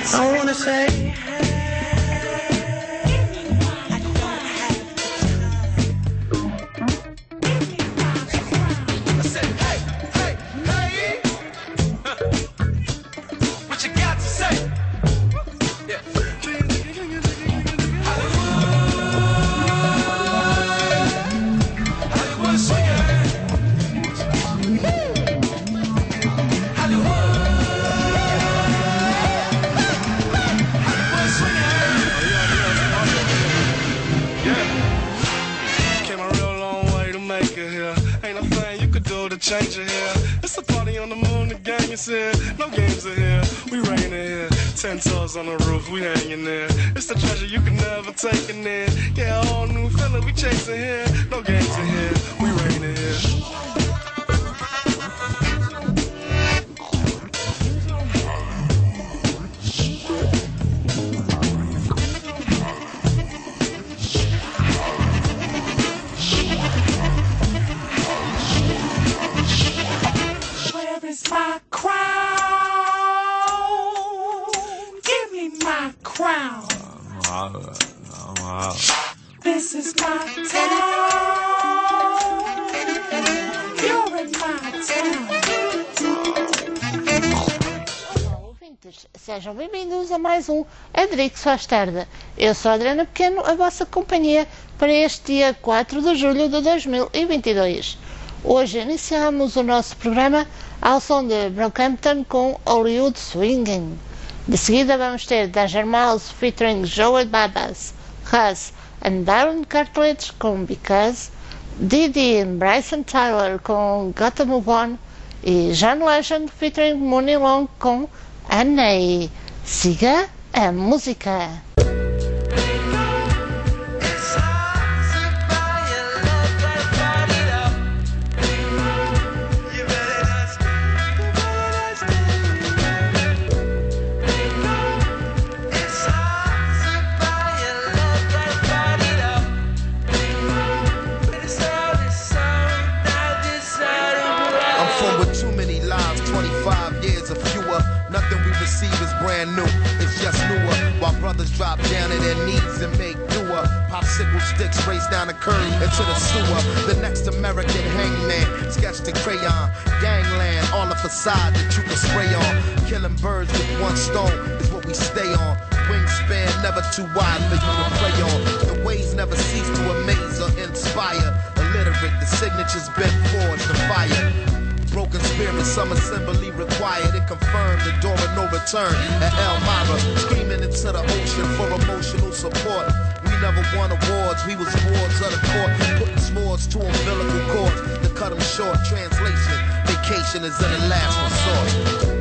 I wanna say. Change it here. It's a party on the moon, the gang is here. No games are here, we reign here. 10 toes on the roof, we hanging there. It's the treasure you can never take in there. Yeah, a whole new feeling, we chasing here. No games are here, we reign here. My crown, give me my crown. This is my town, you're in my town. Ouvintes, sejam bem-vindos a mais um Adrix Faz Tarde. Eu sou a Adriana Pequeno, a vossa companhia para este dia 4 de julho de 2022. Hoje iniciamos o nosso programa ao som de Brockhampton com Hollywood Swinging. De seguida vamos ter Danger Mouse featuring Joey Badass, Hus and Darren Cartledge com Because, Didi e Bryson Tyler com Gotta Move On e John Legend featuring Money Long com Annie. Siga a música. Brand new, it's just newer. While brothers drop down to their knees and make newer. Popsicle sticks race down the curb into the sewer. The next American hangman, sketched in crayon. Gangland, all the facade that you can spray on. Killing birds with one stone is what we stay on. Wingspan never too wide for you to play on. The ways never cease to amaze or inspire. Illiterate, the signature's been forged to fire. Broken spirit, some assembly required. It confirmed the door of no return at Elmira. Screaming into the ocean for emotional support. We never won awards, we was wards of the court. Putting swords to umbilical cords to cut them short. Translation, vacation is in the last resort.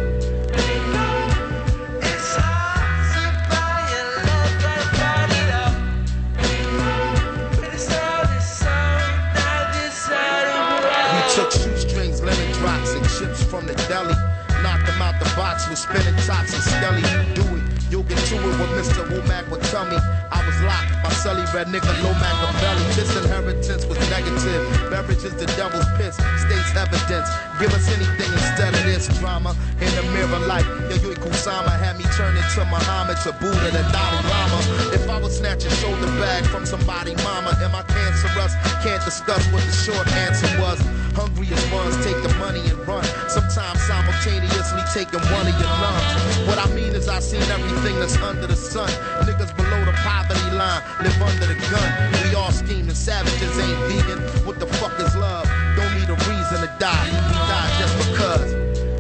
Chips from the deli, knock them out the box with spinning tops and skelly. Do it, you'll get to it what Mr. Womack would tell me. I was locked, my celly red nigga, low Machiavelli. This inheritance was negative, beverage is the devil's piss, state's evidence. Give us anything instead of this drama. In the mirror like Yayoi Kusama had me turn into Muhammad to Buddha the Dalai Lama. If I would snatch a shoulder bag from somebody mama, am I cancerous? Can't discuss what the short answer was. Hungriest ones take the money and run. Sometimes simultaneously taking one of your lungs. What I mean is I seen everything that's under the sun. Niggas below the poverty line live under the gun. We all scheming, savages ain't vegan. What the fuck is love? Don't need a reason to die. We die just because.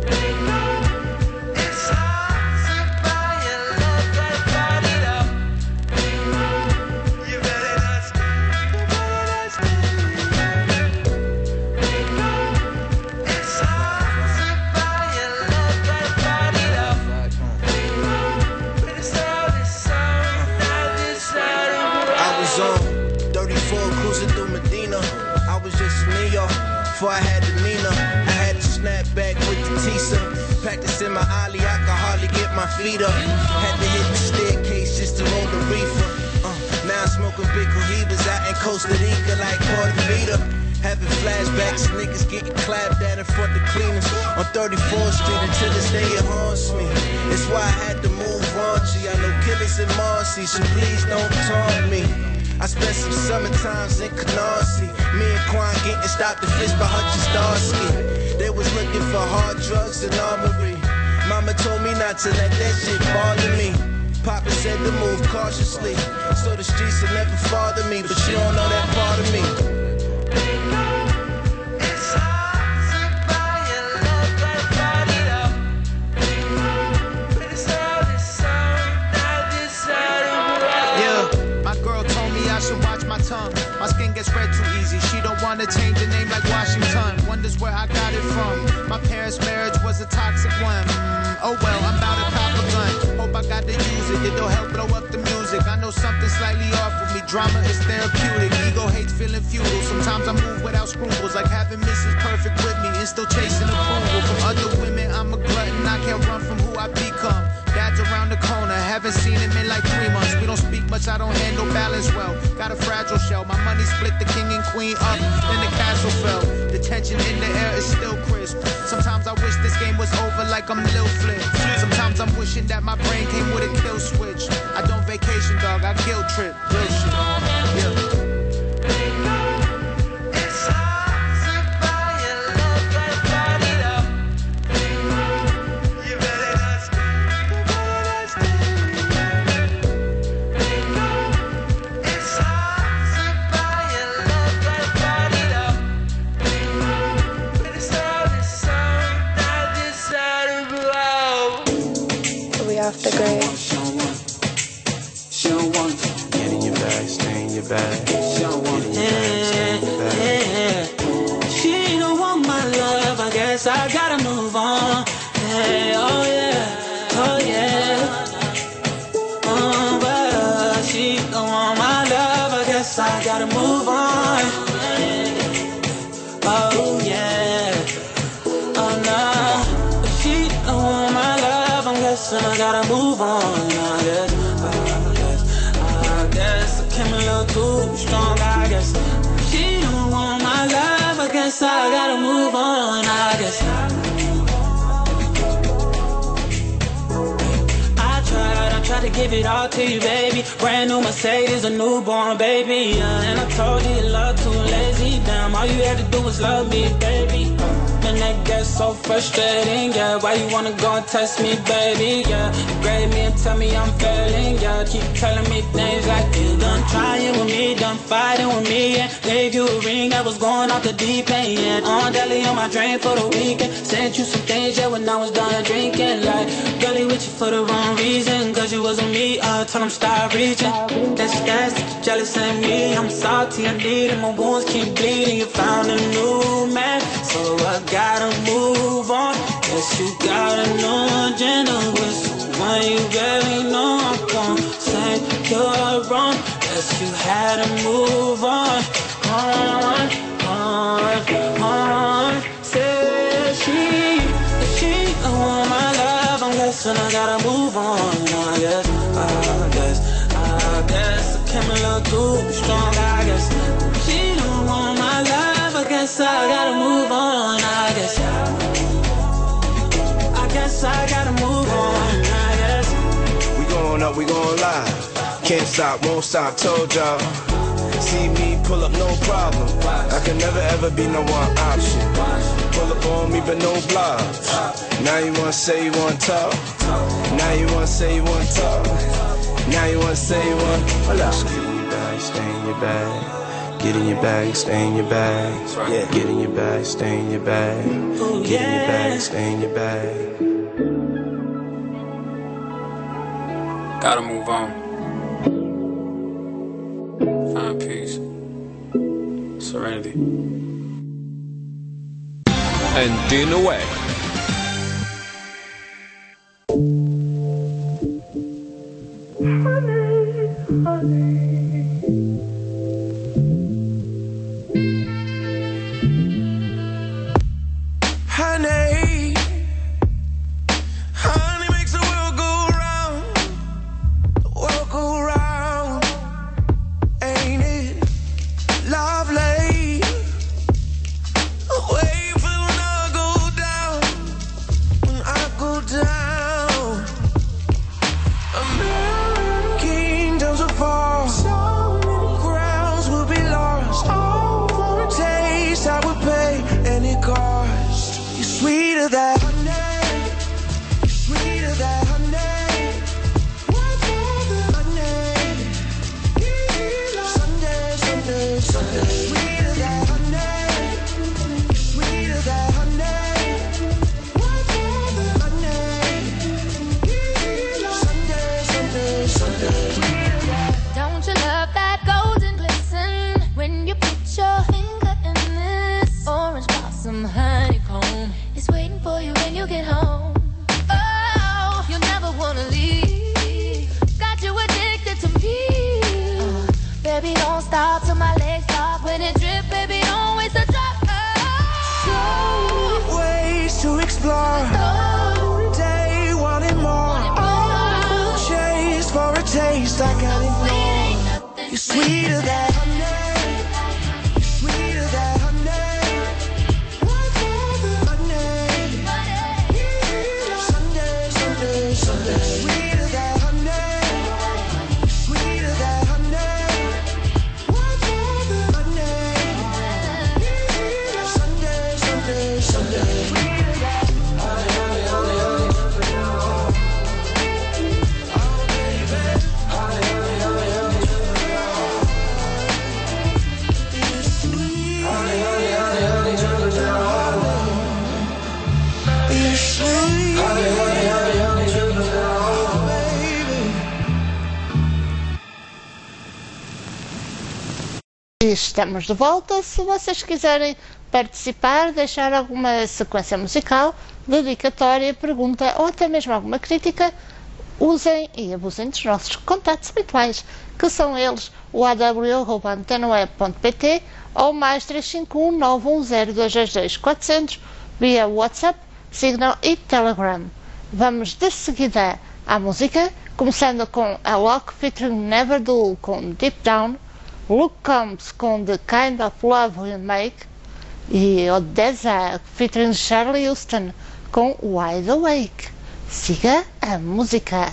Before I had the Nina, I had to snap back with the Tisa. Practicing my ollie, I could hardly get my feet up. Had to hit the staircase just to roll the reefer. Now I'm smoking big cohibas out in Costa Rica like Carter Vita. Having flashbacks, niggas getting clapped at in front of cleaners on 34th Street. Until this day it haunts me. It's why I had to move on, Chris and Marcy, so please don't taunt me. I spent some summer times in Canarsie. Me and Quan getting stopped and fished by Hutch Starsky. They was looking for hard drugs and armory. Mama told me not to let that shit bother me. Papa said to move cautiously, so the streets will never bother me. But you don't know that part of me. My skin gets red too easy. She don't wanna change the name like Washington. Wonders where I got it from. My parents' marriage was a toxic one. Oh well, I'm about to cop a gun. Hope I got to use it. It'll help blow up the music. I know something slightly off with me. Drama is therapeutic. Ego hates feeling futile. Sometimes I move without scruples, like having Mrs. Perfect with me and still chasing approval from other women. I'm a glutton. I can't run from who I become. Dad's around the corner, haven't seen him in like 3 months. We don't speak much, I don't handle balance well. Got a fragile shell, my money split the king and queen up, then the castle fell. The tension in the air is still crisp. Sometimes I wish this game was over like I'm Lil Flip. Sometimes I'm wishing that my brain came with a kill switch. I don't vacation, dog, I guilt trip. Real shit. Yeah. Off the grave. She don't want to get in your bag, stay in your bag. She don't want to stay in your bag. She don't want my love, I guess I gotta move on. Hey, oh yeah, oh yeah. But she don't want my love, I guess I gotta move on. Oh yeah, oh no. She don't want my love, I guess I gotta move on. I guess I came a little too strong. I guess she don't want my love. I guess I gotta move on. I guess I tried to give it all to you, baby. Brand new Mercedes, a newborn baby. And I told you your love too lazy. Damn, all you had to do was love me, baby. And that gets so frustrating, yeah. Why you wanna go and test me, baby, yeah. You grade me and tell me I'm failing, yeah. Keep telling me things like you done trying with me, done fighting with me, and gave you a ring that was going off the deep end, yeah. On deli on my drain for the weekend. Sent you some things, yeah, when I was done drinking. Like, girlie with you for the wrong reason, cause you wasn't me, told him stop reaching. That's you jealous of me, I'm salty, I need it, my wounds keep bleeding. You found a new man, so I gotta move on. Guess you got a new agenda with someone you barely know. I'm gon' say you're wrong. Guess you had to move on. Said she don't want my love. I'm guessing I gotta move on. I guess I came a little too strong. I guess she don't want my love. I guess I gotta move on. I guess I gotta move on. I guess we going up, we going live. Can't stop, won't stop, told y'all. See me pull up, no problem. I can never ever be no one option. Pull up on me, but no blocks. Now you wanna say you wanna talk. Now you wanna say you wanna talk. Now you wanna say you wanna. Hold up. Get in your bag, stay in your bag. Get in your bag, stay in your bag. Yeah. Get in your bag, stay in your bag. Get in your bag, stay in your bag. Gotta move on. Find peace. Serenity. And in a way. Honey, honey. Honey, honey makes the world go round, the world go round, ain't it lovely? Wait for when I go down, when I go down. America. let it drip, baby, don't waste a drop. Ways to explore. Day wanting more. Chase for a taste, I can't ignore. You're sweeter than honey. Sweeter than honey. One more than honey. Sunday, Sunday, Sunday. Sweeter than honey. Sweeter than honey. One more than honey. Sunday, Sunday, Sunday. Estamos de volta. Se vocês quiserem participar, deixar alguma sequência musical, dedicatória, pergunta ou até mesmo alguma crítica, usem e abusem dos nossos contatos habituais, que são eles o aw@antenoe.pt ou mais 351 910 222 400 via WhatsApp, Signal e Telegram. Vamos de seguida à música, começando com a Lock featuring Never Dull com Deep Down, Luke Combs com The Kind of Love We Make e Odessa featuring Charlie Houston com Wide Awake. Siga a música.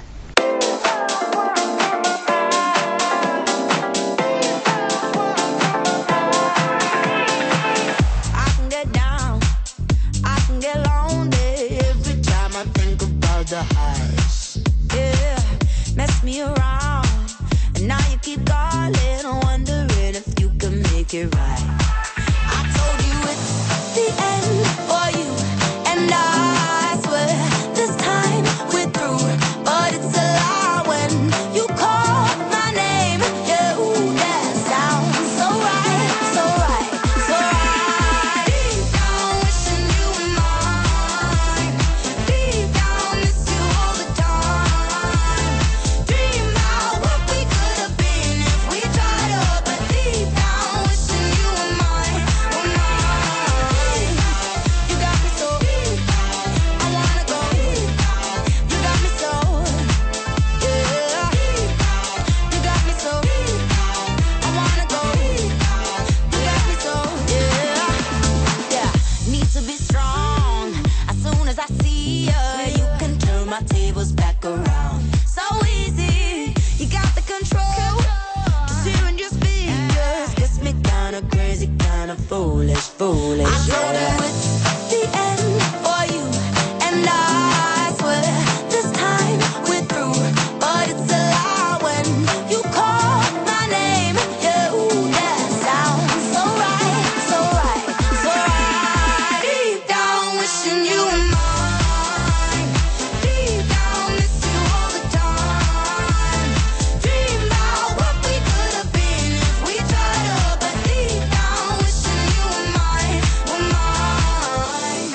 I can get down, I can get lonely every time I think about the highs. Yeah, mess me around, and now you keep calling, wondering if you can make it right. I told you it's the end for you, and I swear this time we're through. But it's a lie when you call my name. Yeah, ooh, that sounds so right, so right, so right. Deep down, wishing you were mine. Deep down, miss you all the time. Dream about what we could have been if we tried up. But deep down, wishing you were mine, were mine. You got me so deep, I wanna go deep. You got me so, yeah. You got me so deep, I wanna go deep. You got me so, yeah. Yeah, need to be strong. As soon as I see you, you can turn my tables back around. So easy, you got the control. Just hearing your fingers gets me kinda crazy, kinda foolish, foolish. I told you it's the end for you, and I swear this time we're through. But it's a lie when you call my name. Yeah, ooh, that sounds so right, so right, so right. Deep down, wishing you were mine. Deep down, miss you all the time. Dream about what we could have been if we tried up. But deep down, wishing you were mine, were mine.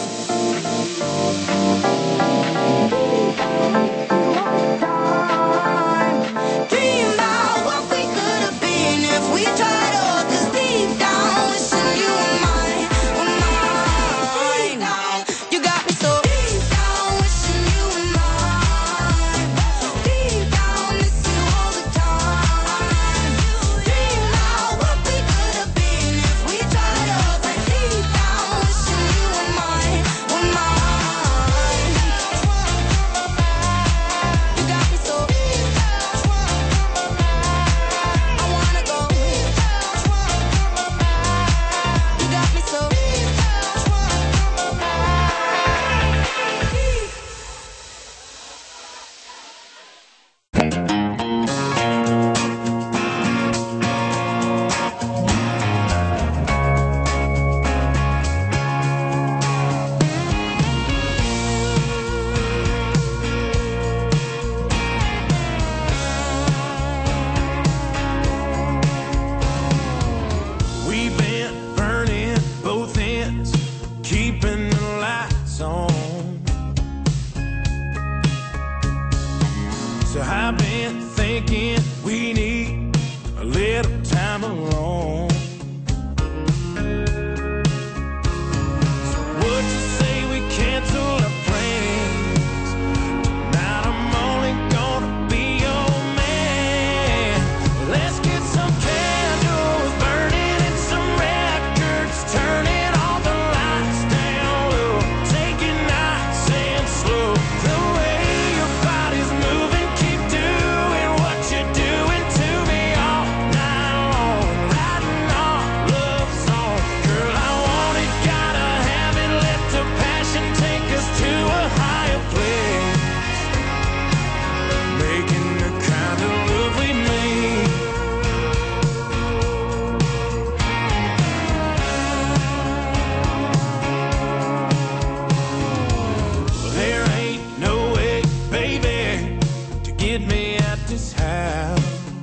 Dream about what we could have been if we tried up. 'Cause deep down, wishing you were mine, were mine. You got me so deep down, wishing you were mine. Deep down, miss you all the time. Dream about what we could have been if we tried up. But deep down, wishing you were mine, were mine. You got me so deep, I wanna go. You got me so deep. We've been burning both ends, keeping the lights on. So I've been thinking we need a little time alone. meet me at this house.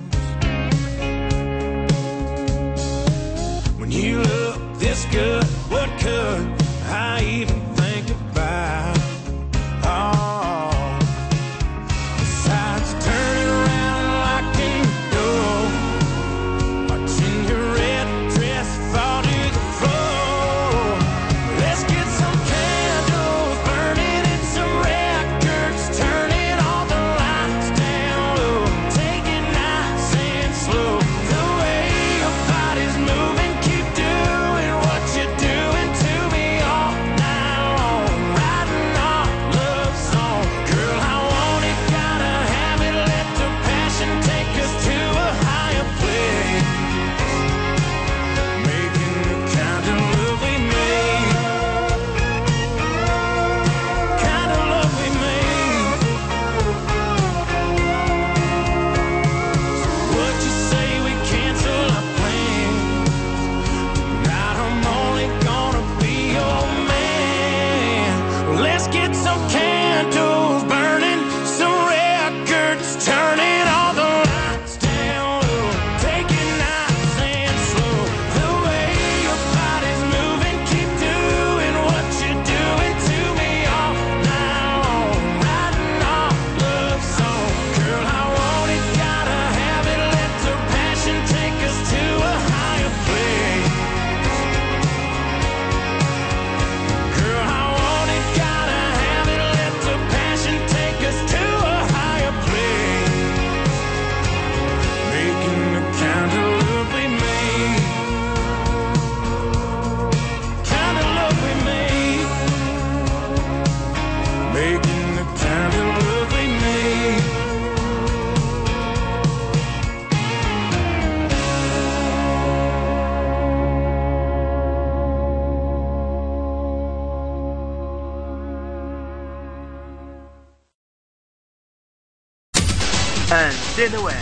When you look this good, what could I even think about? Oh, besides turning around and locking the door, watching your red dress fall to the floor. Let's get some candles burning and some records, turning all the lights down low, take it nice and slow. The way your body's moving, keep doing what you're doing to me all night long, writing our love song. Girl, I want it, gotta have it, let the passion take us to a higher place, making the kind of love we made, kind of love we made. So what you say we cancel our plans? Tonight I'm only gonna be your man. Let's get some candles burning, some records turning, all the lights down low, take it nice and slow. The way your body's moving, keep doing what you're doing to me all night long, writing our love song. Girl, I want it, gotta have it, let the passion take us to a higher place. Girl, I want it, gotta have it, let the passion take us to a higher place, making the kind of love we made, kind of love we made, making the kind of love we made. And dinnerware.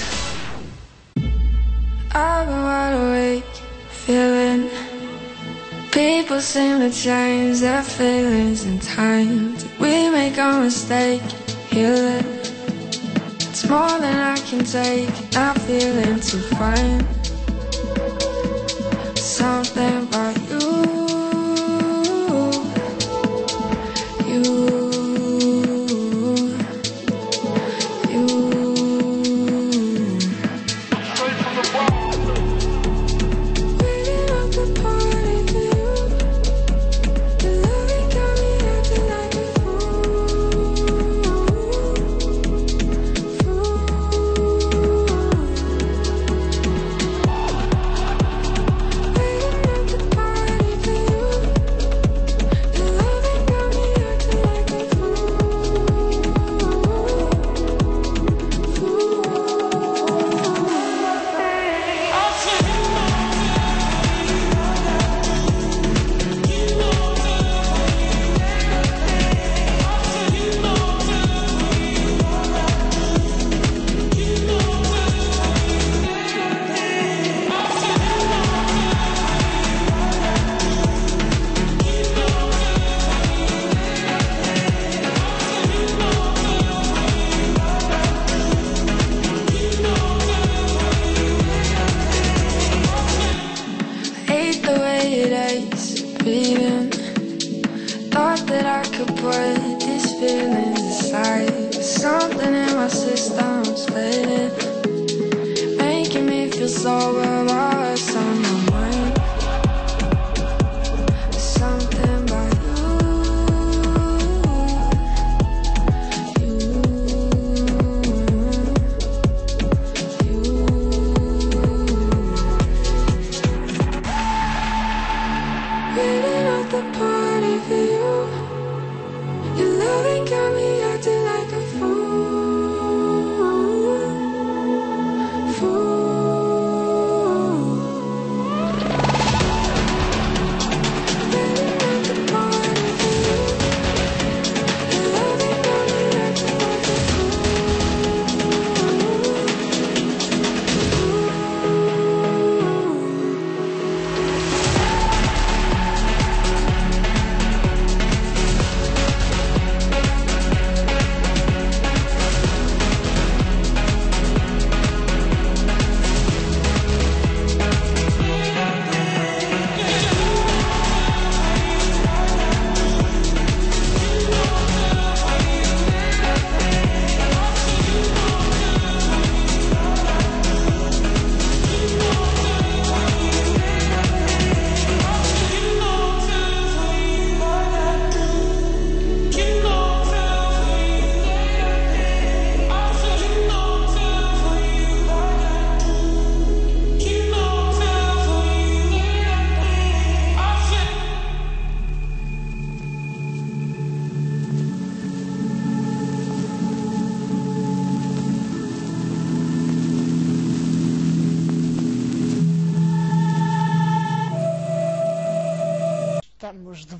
I've been wide awake, feeling people seem to change their feelings in time. Did we make a mistake? Heal it. It's more than I can take. Not feeling too fine. Something about you.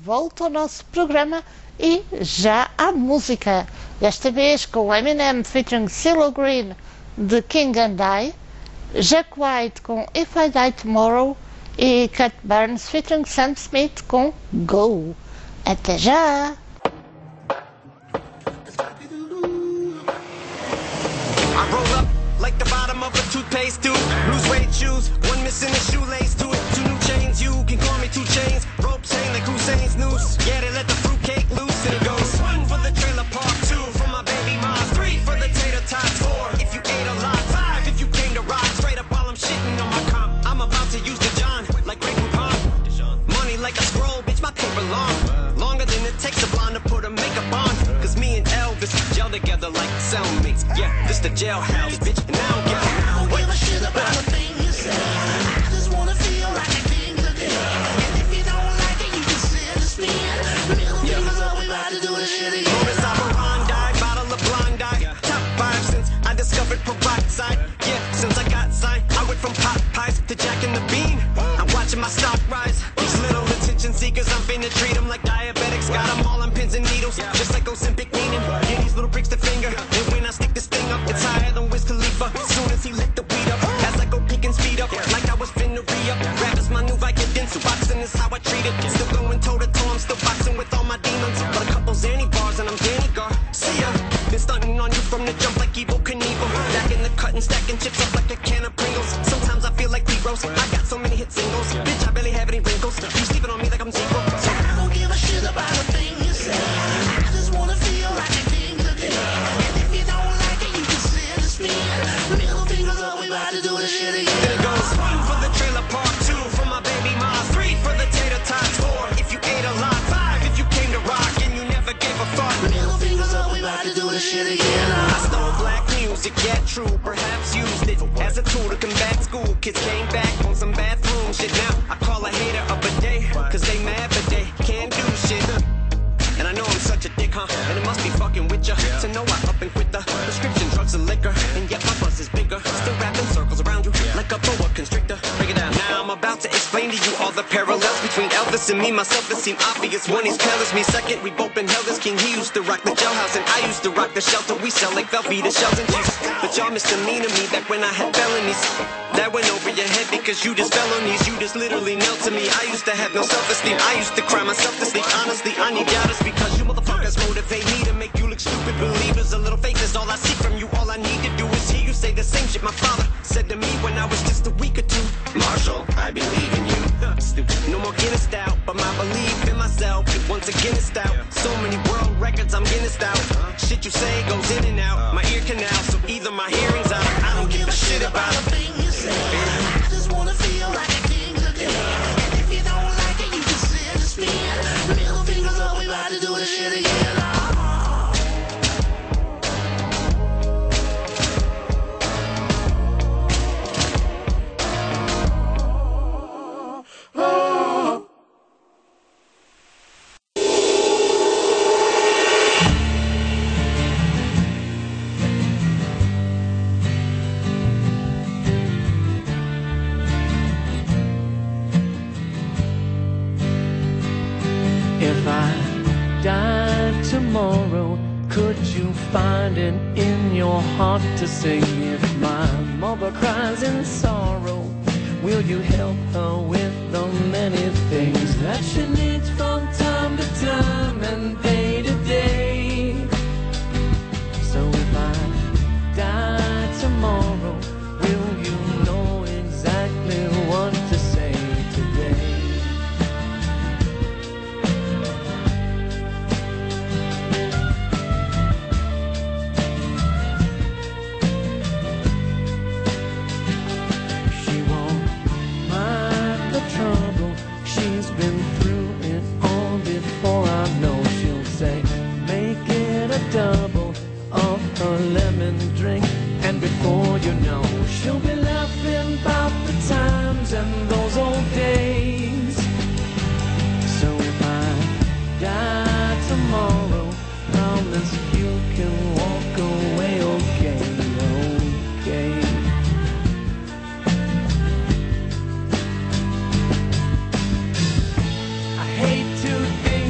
volta ao nosso programa e já há música. Desta vez com Eminem featuring CeeLo Green de King and I, Jack White com If I Die Tomorrow e Cat Burns featuring Sam Smith com Go. Até já! I roll up like the bottom of a toothpaste tube. Lose weight shoes, one missing a shoelace to it. 2 new chains, you can call me 2 chains. Rope chain like Hussein's noose. Yeah, they let the fruitcake loose and it goes 1 for the trailer park, 2 for my baby mom, 3 for the tater tots, 4 if you ate a lot, 5 if you came to rock. Straight up while I'm shitting on my comp. I'm about to use the John like Grey Poupon. Money like a scroll, bitch, my paper long. Longer than it takes a blonde to put a makeup on. Cause me and Elvis gel together like cellmates. Yeah, this the jailhouse, bitch, and I don't give a shit about a thing you say. I just wanna feel like a king today. And if you don't like it, you can send a spin. Middle fingers up, we about to do this shit again. Modus operandi, bottle of Blondie. Top 5 since I discovered peroxide. Yeah, since I got signed, I went from pot pies to Jack and the Bean. I'm watching my stock rise. These little attention seekers, I'm finna treat them like diabetics. Got them all on pins and needles, just like Ozempic meaning. Yeah, these little pricks the finger. And when I stick this thing up, it's higher than Wiz Khalifa. As soon as he lit the weed up, as I go peek and speed up, like I was finna re-up. Rap is my new Vicodin, so boxing is how I treat it. Still going toe-to-toe, I'm still boxing with all my demons. But a couple Zanny bars and I'm Danny Gar. See ya. Been stunting on you from the jump like Evel Knievel. Back in the cut and stacking chips up like a can of Pringles. Sometimes I feel like D-Rose. I got so many hit singles. Bitch, I barely have any wrinkles. You sleeping on me like I'm Zico. So I don't give a shit about a thing you say. I just wanna feel like a king today. And if you don't like it, you can send a spin. Middle fingers up, we about to do this shit again. Then it goes 1 for the trailer park, 2 for my baby mom, 3 for the tater tots, 4 if you ate a lot, 5 if you came to rock and you never gave a fuck. Middle fingers up, we about to do this shit again. I stole black music, yeah true, perhaps used it as a tool to combat school. Kids came back on some bathroom shit. Now I call a hater up a day, cause they mad but they can't do shit. And I know I'm such a dick, huh? And it must be fucking with ya to know I up and quit the prescription drugs and liquor. And yet my buzz is bigger, still wrapping circles around you like a boa constrictor. Break it down. Now I'm about to explain to you all the parallels between Elvis and me, myself that seem obvious. One, he's pale as me. Second, we both been held as king. He used to rock the jailhouse and I used to rock the shelter. We sell like Velveeta shells and cheese. But y'all misdemeanor me back when I had felonies. That went over your head because you just fell on these. You just literally knelt to me. I used to have no self-esteem. I used to cry myself to sleep. Honestly, I need doubters because you motherfuckers motivate me to make you look stupid. Believers, a little faith is all I seek from you. All I need to do is hear you say the same shit my father said to me when I was just a week or 2. Marshall, I believe in you. Stupid. No more Guinness out, but my belief in myself once again is stout. So many world records, I'm Guinness out. Shit you say goes in and out my ear canal, so either my hearing's out. I don't give a shit about a thing you say. I just wanna feel like a king today. And if you don't like it, you can send a spin. Middle fingers up, we about to do this shit again. If I died tomorrow, could you find it in your heart to sing? If my mother cries in sorrow, will you help her with the many things that she needs from time to time and day to day? So if I die tomorrow, will you know exactly what to say today? Trouble, she's been through it all before. I know she'll say, make it a double of her lemon drink. And before you know, she'll be laughing about the times and those old days. So if I die tomorrow, promise you can walk away okay, okay. Hate to think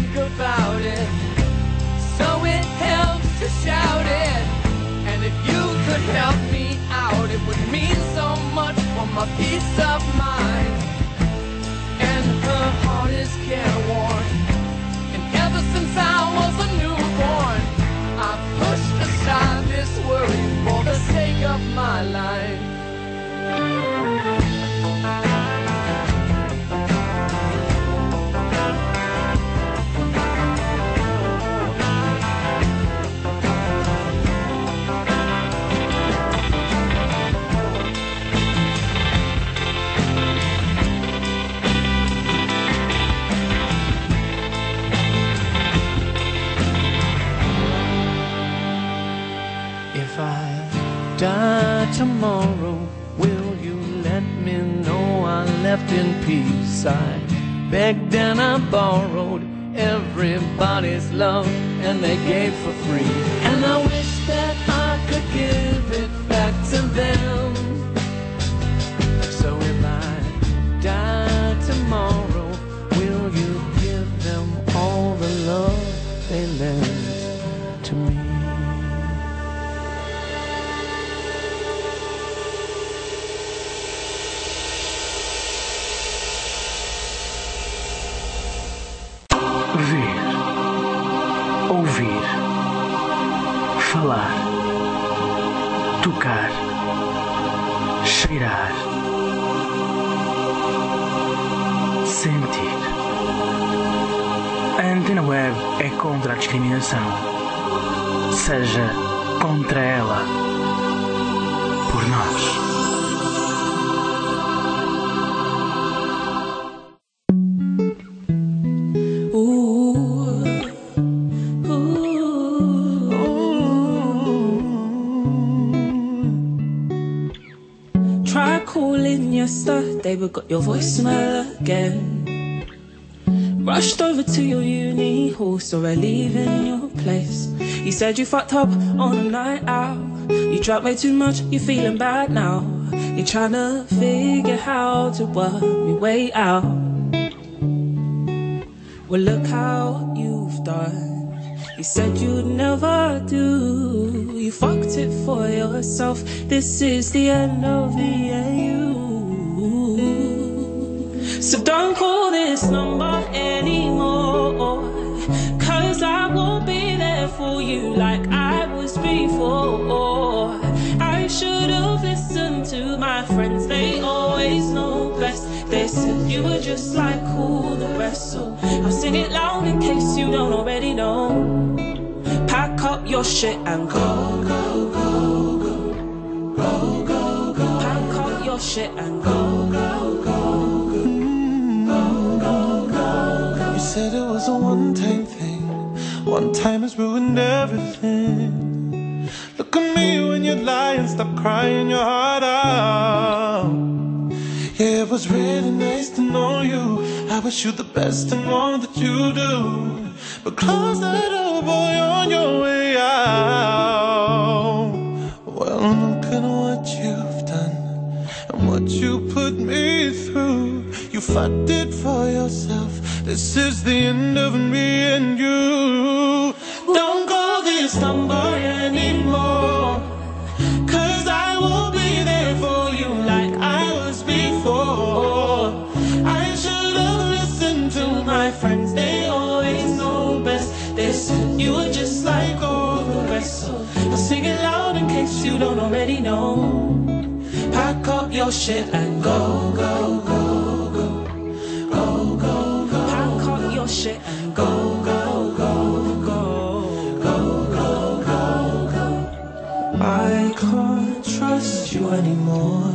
it would mean so much for my peace of mind. And her heart is careworn, and ever since I was a newborn, I pushed aside this worry for the sake of my life. If I die tomorrow, will you let me know I left in peace? I begged and I borrowed everybody's love, and they gave for free. And I wish that I could give it back to them. So if I die tomorrow, will you give them all the love they lent to me? Ver, ouvir, falar, tocar, cheirar, sentir. A Antena Web é contra a discriminação. Seja contra ela, por nós. Try calling yesterday, but got your voicemail again. Rushed over to your uni hall, saw her leaving your place. You said you fucked up on a night out. You drank way too much, you're feeling bad now. You're trying to figure how to work your way out. Well, look how you've done. You said you'd never do. You fucked it for yourself. This is the end of the you. So don't call this number anymore, 'cause I won't be there for you like I was before. I should have listened to my friends, they always know best. They said you were just like all the rest, so I'll sing it loud in case you don't already know. Pack up your shit and go, go, go, go, go, go, go. Pack up your shit and go, go, go, go, go, go, go. You said it was a one-time thing. One time has ruined everything. Look at me when you lie and stop crying your heart out. Yeah, it was really nice to know you. I wish you the best in all that you do. But close that door, boy, on your way out. Well, look at what you've done and what you put me through. You fucked it for yourself. This is the end of me and you. Don't call this number anymore, 'cause I will be there for you like I was before. I should have listened to my friends, they always know best. They said you were just like all the rest, so I'll sing it loud in case you don't already know. Pack up your shit and go, go, go, go, go, go, go. Pack up your shit and go, go, go, go, go, go, go, go. I can't trust you anymore.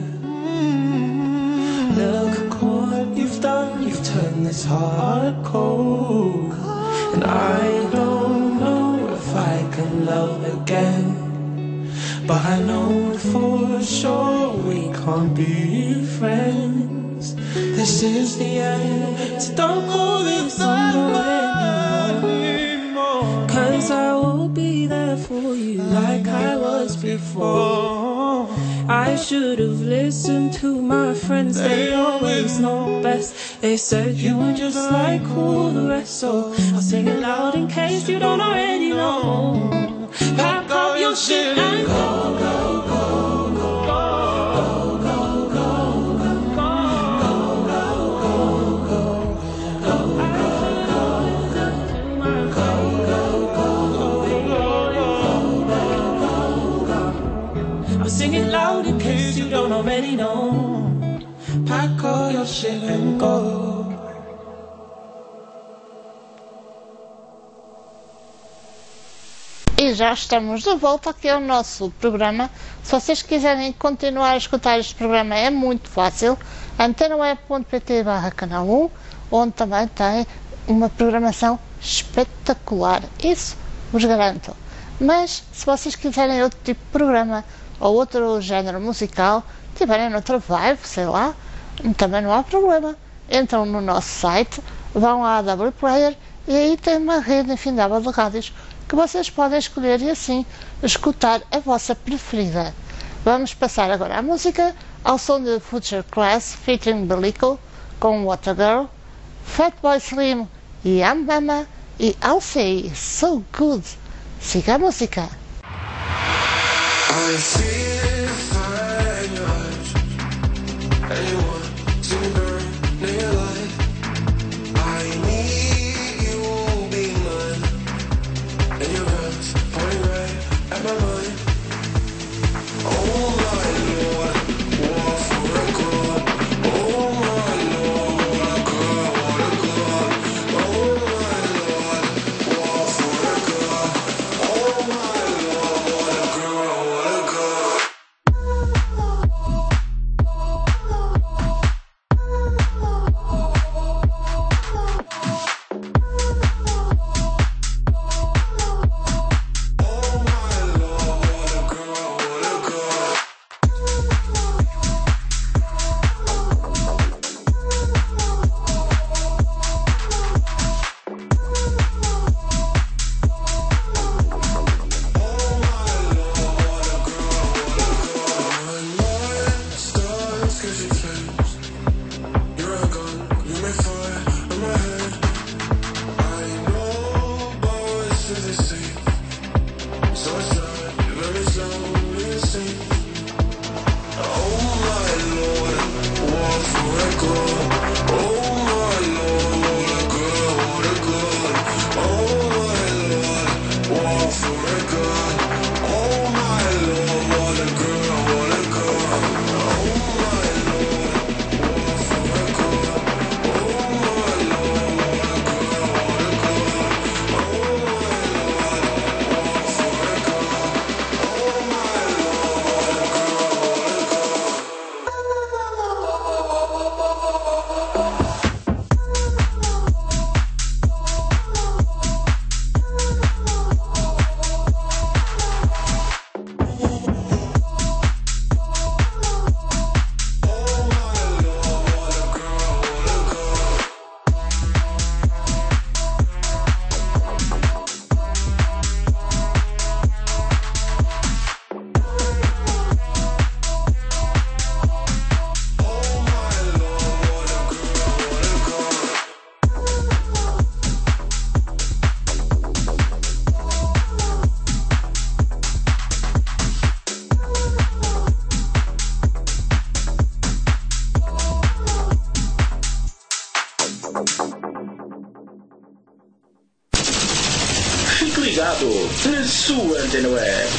Look what you've done, you've turned this heart cold. And I don't know if I can love again, but I know for sure we can't be friends. This is the end, so don't call this number anymore, 'cause I will be there for you like I was before. I should have listened to my friends, they always know best. They said you were just like all the rest, so I'll sing it loud in case you don't already know. Pack up your shit and go, go, go, go, go. sing it loud in case you don't already know. Pack all your shit and go. E já estamos de volta aqui ao nosso programa. Se vocês quiserem continuar a escutar este programa, é muito fácil. Antenaweb.pt/canal 1, onde também tem uma programação espetacular. Isso vos garanto. Mas se vocês quiserem outro tipo de programa ou outro género musical, tiverem outra vibe, sei lá, também não há problema. Entram no nosso site, vão à AW Player e aí tem uma rede infindável de rádios que vocês podem escolher e assim escutar a vossa preferida. Vamos passar agora à música, ao som de Future Class featuring Bellico com What a Girl, Fatboy Slim e I'm Mama e I'll Say So Good. Siga a música. I see fire in your eyes, and you want to burn in your life. I need you to be mine, and your hands pointing right at my mind. Oh my Lord, what for a God? Oh my Lord, what a God, what a God. Oh my Lord, what for a God? Oh my Lord, what a girl, what a God. Fique ligado na sua Antena Web.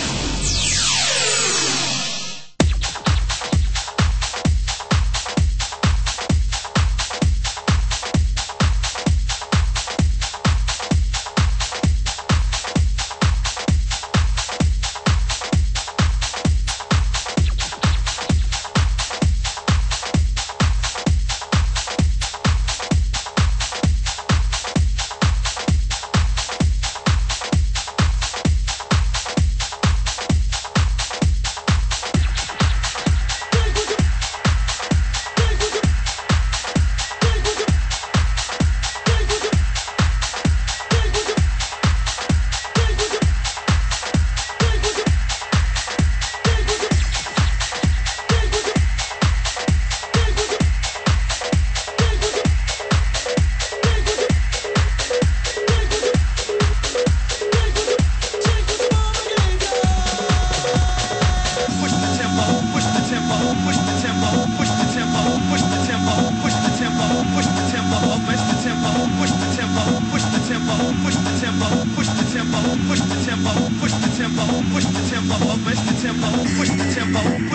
tempo, push the tempo, push the tempo,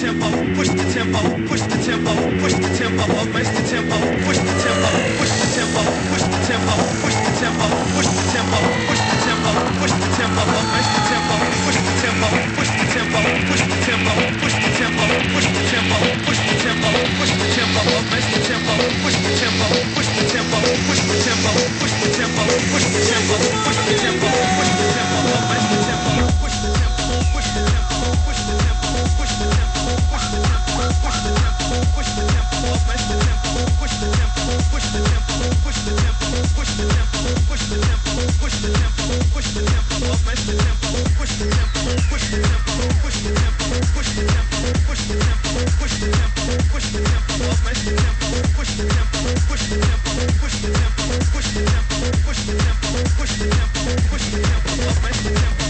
tempo, push the tempo, push the tempo, push the tempo, raise the tempo, push the tempo, push the tempo, push the tempo, push the tempo, push the tempo, push the tempo, push the tempo, raise the tempo, push the tempo, push the tempo, push the tempo, push the tempo, push the tempo, push the tempo, push the tempo, raise the tempo, push the tempo, push the tempo, push the tempo, push the tempo, push the tempo, push the tempo, push the tempo, raise the tempo, push the tempo, push the tempo, push the tempo, push the tempo, push the tempo, push the tempo, push the tempo, raise the tempo, push the tempo, push the tempo, push the tempo, push the tempo, push the tempo, push the tempo, push the tempo, raise the tempo, push the tempo, push the tempo, push the tempo, push the tempo, push the tempo, push the tempo, push the tempo, raise the tempo, push the tempo, push the tempo, push the tempo, push the tempo, push the tempo, push the tempo, push the tempo, raise the tempo.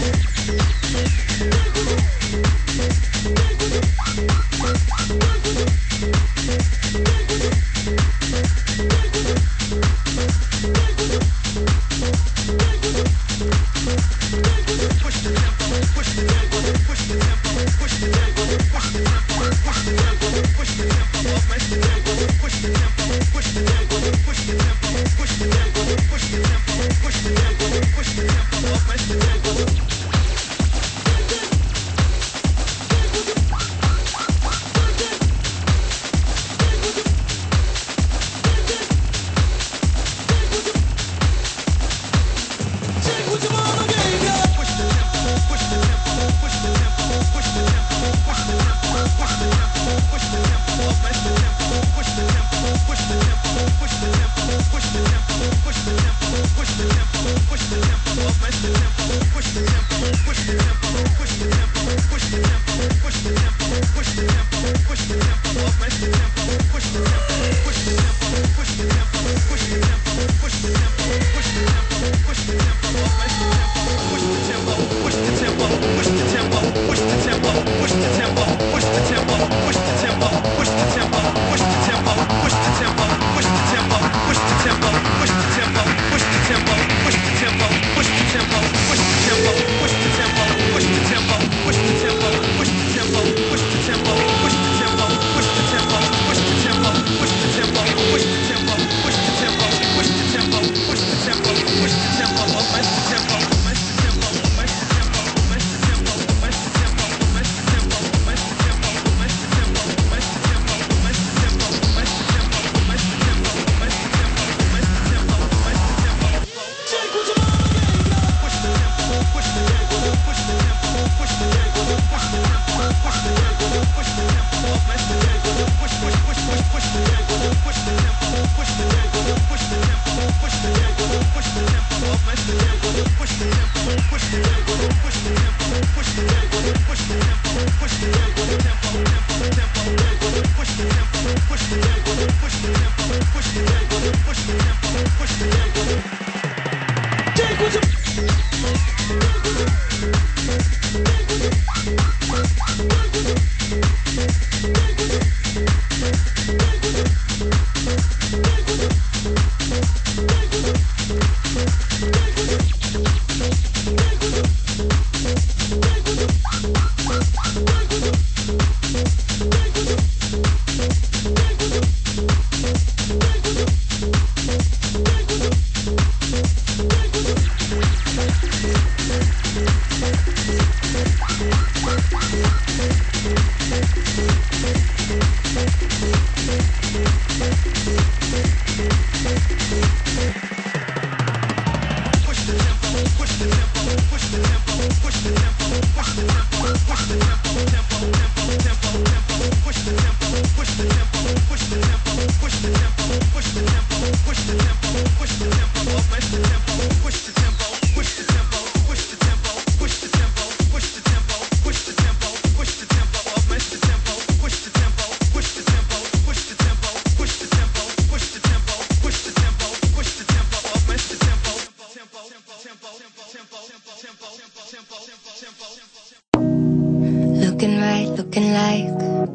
Looking right, looking like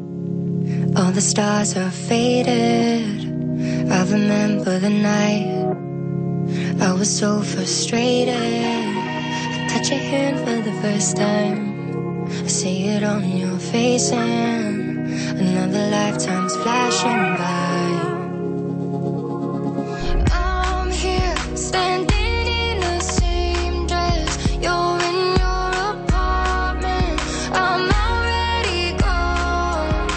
all the stars are faded. I remember the night I was so frustrated. I touch your hand for the first time. I see it on your face and Another lifetime's flashing by. I'm here, standing in the same dress. You're in your apartment. I'm already gone.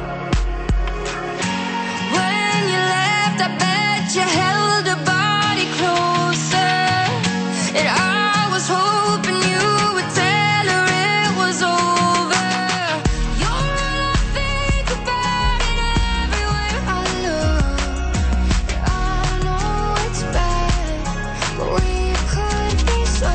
When you left, I bet you held a body closer. And I was hoping you would tell her it was over. You're all I think about it everywhere I look. I know it's bad, but we could be so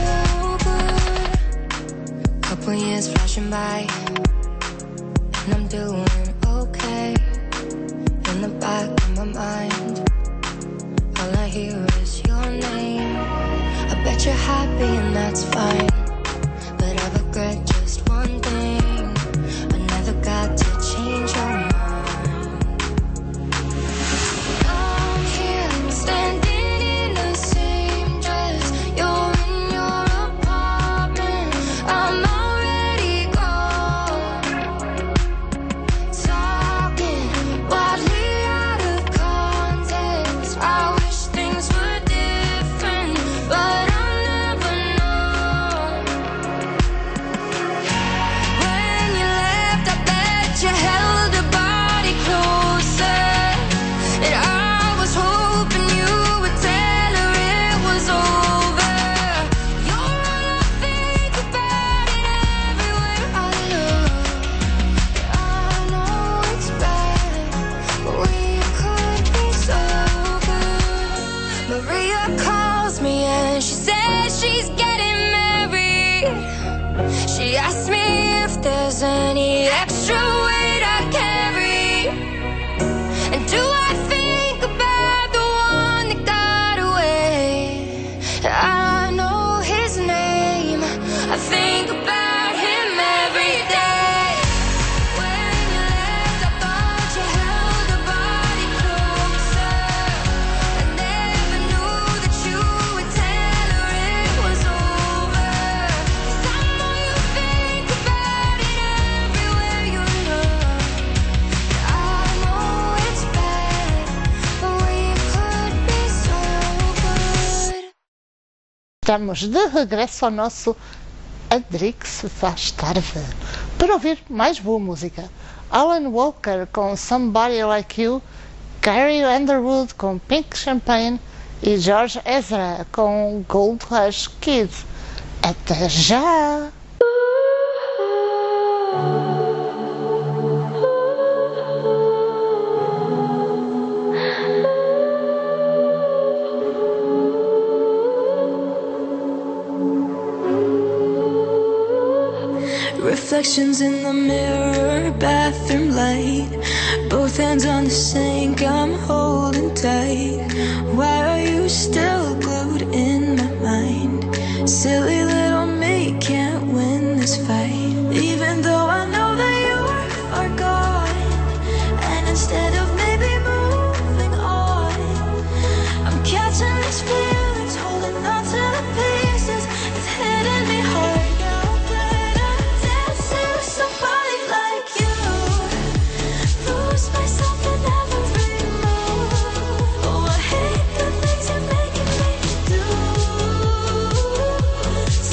good. Couple years flashing by, and I'm doing okay. In the back of my mind, all I hear is your name. I bet you're happy and that's fine, but I regret just one thing. I never got to change your mind. I'm here, standing in the same dress. You're in your apartment. I'm already gone. Talking wildly out of context. I wish things were different, but I'll never know. When you left, I bet you held a body closer. And I was hoping you would tell her it was over. You're all I think about it everywhere I look. I know it's bad, but we could be so good. Maria calls me and she says she's getting married. She asked me if there's any extra weight I carry. And do I think about the one that got away? I know his name. I think about him every day. When you left, I thought you held a body closer. I never knew that you would tell her it was over. 'Cause I know you think about it everywhere you look. I know it's bad, but we could be so good. Estamos de regresso ao nosso Adrix Faz Tarde para ouvir mais boa música. Alan Walker com Somebody Like You, Carrie Underwood com Pink Champagne e George Ezra com Gold Rush Kid. Até já! Reflections in the mirror, bathroom light. Both hands on the sink, I'm holding tight. Why are you still glued in my mind? Silly little me can't win this fight. Even though I know that you are gone, and instead of maybe moving on, I'm catching these feelings, holding on to the pieces. It's hitting me hard. Somebody like you, lose myself in every move. Oh, I hate the things you're making me do.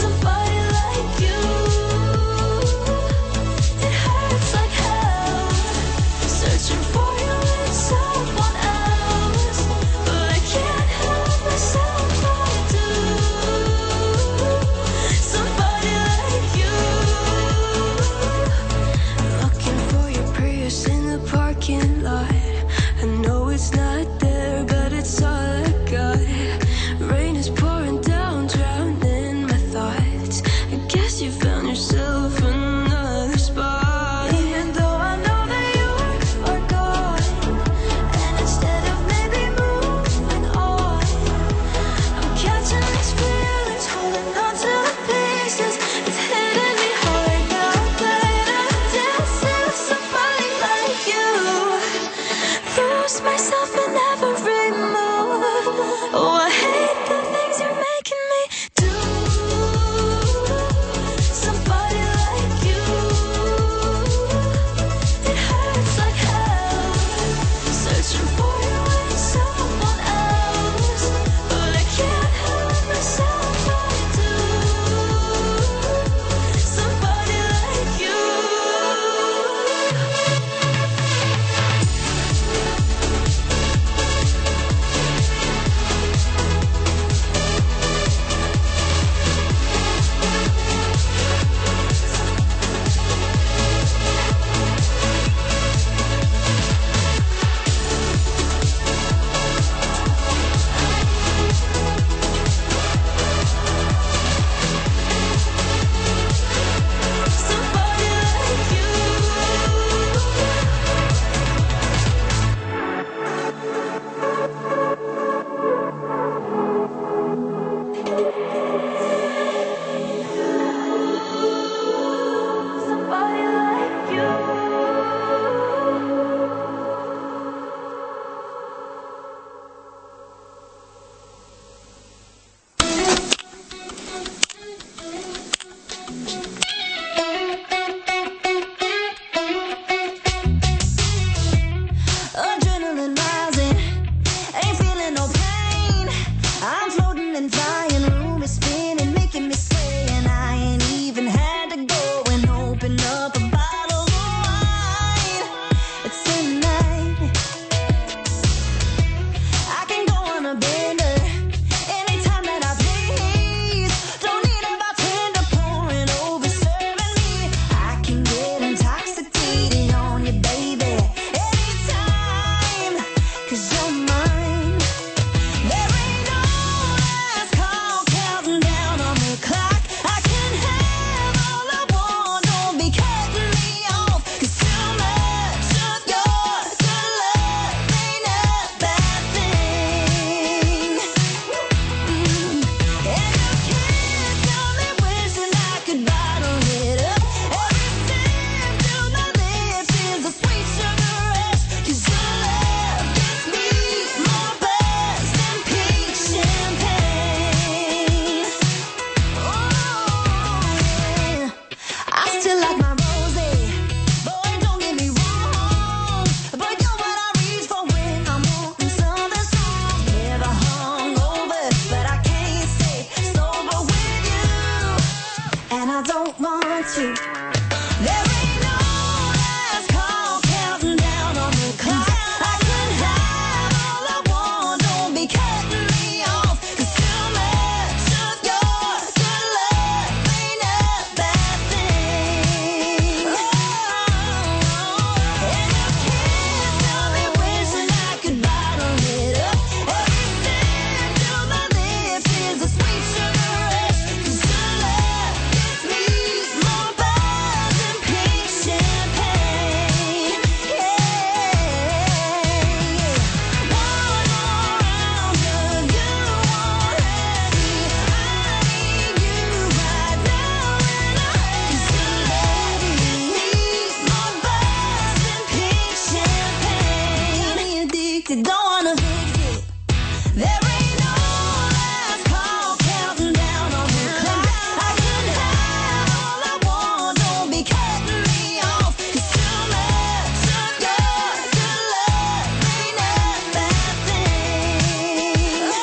addicted, don't wanna fix it. There ain't no last call counting down on the clock. I could have all I want, don't be cutting me off. 'Cause too much of your good love ain't a bad thing. Oh,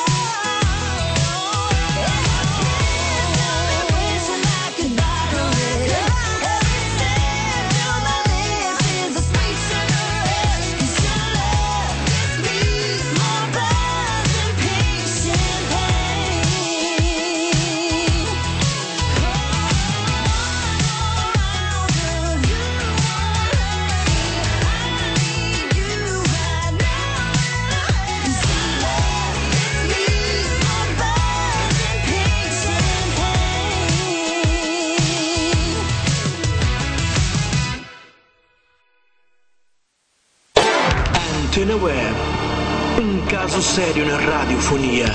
if I can't do it, wishing I could borrow it. Every step to my lips is a sweet cigarette. 'Cause your love gives me more buzz than pink champagne. Antena Web, un caso serio na radiofonia.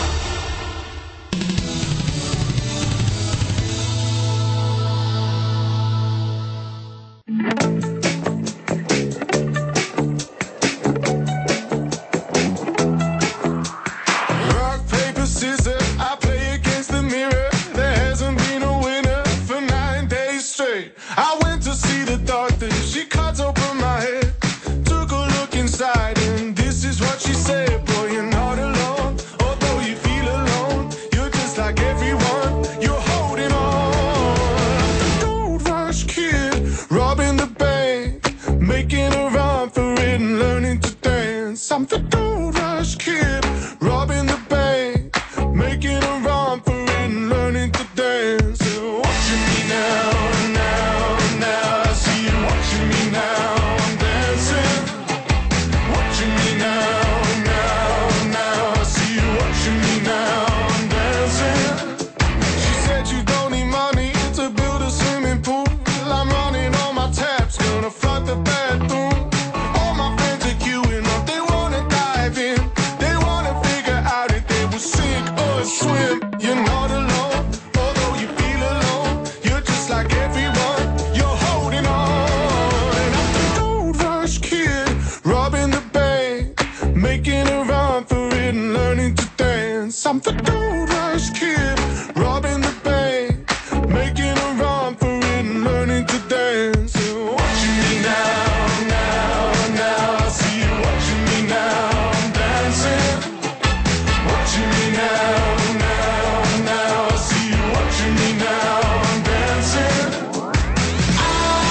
Rock, paper, scissors, I play against the mirror. There hasn't been a winner for 9 days straight. I went to see the doctor, she cut open my head. Took a look inside and this is what she said. Boy, you're not alone, although you feel alone. You're just like everyone, you're holding on. The gold rush kid, robbing the bank, making a run for it and learning to dance. I'm the gold rush kid, robbing the bank, making a run for it and learning to dance. Watching me now, now, now. I see you watching me now, I'm dancing. Watching me now, now, now. I see you watching me now, I'm dancing. She said you don't need money to build a swimming pool. I'm running on my taps, gonna flood the bathroom. All my friends are queuing up, they wanna dive in. They wanna figure out if they will sink or swim. You're not alone, although you feel alone. You're just like everyone, you're holding on. And I'm the gold rush kid, robbing the bank, making a run for it and learning to dance. I'm the gold rush kid, robbing the bank, making a run for it and learning to dance. Watching me now, now, now. I see you watching me now, I'm dancing. Watching me now, now, now. I see you watching me now, I'm dancing. I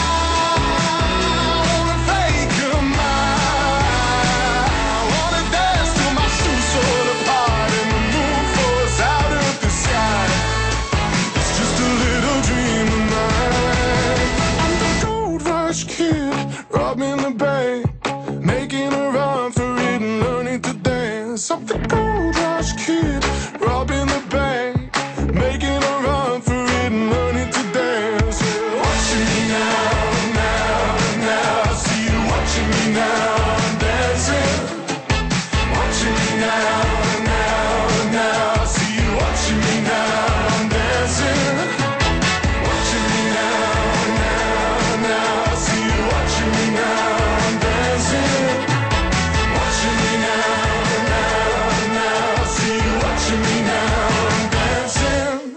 wanna fake a smile. I wanna dance till my shoes fall apart and the moon falls out of the sky. It's just a little dream of mine. I'm the gold rush kid, robbing the bank, making a run for it and learning to dance. I'm the gold rush kid, robbing the bank, making a run for it and learning to dance. Watching me now, now, now. I see you watching me now, I'm dancing. Watching me now, now, now. I see you watching me now, I'm dancing. Watching me now, now, now. I see you watching me now, I'm dancing. Watching me now, now, now. I see you watching me now, I'm dancing.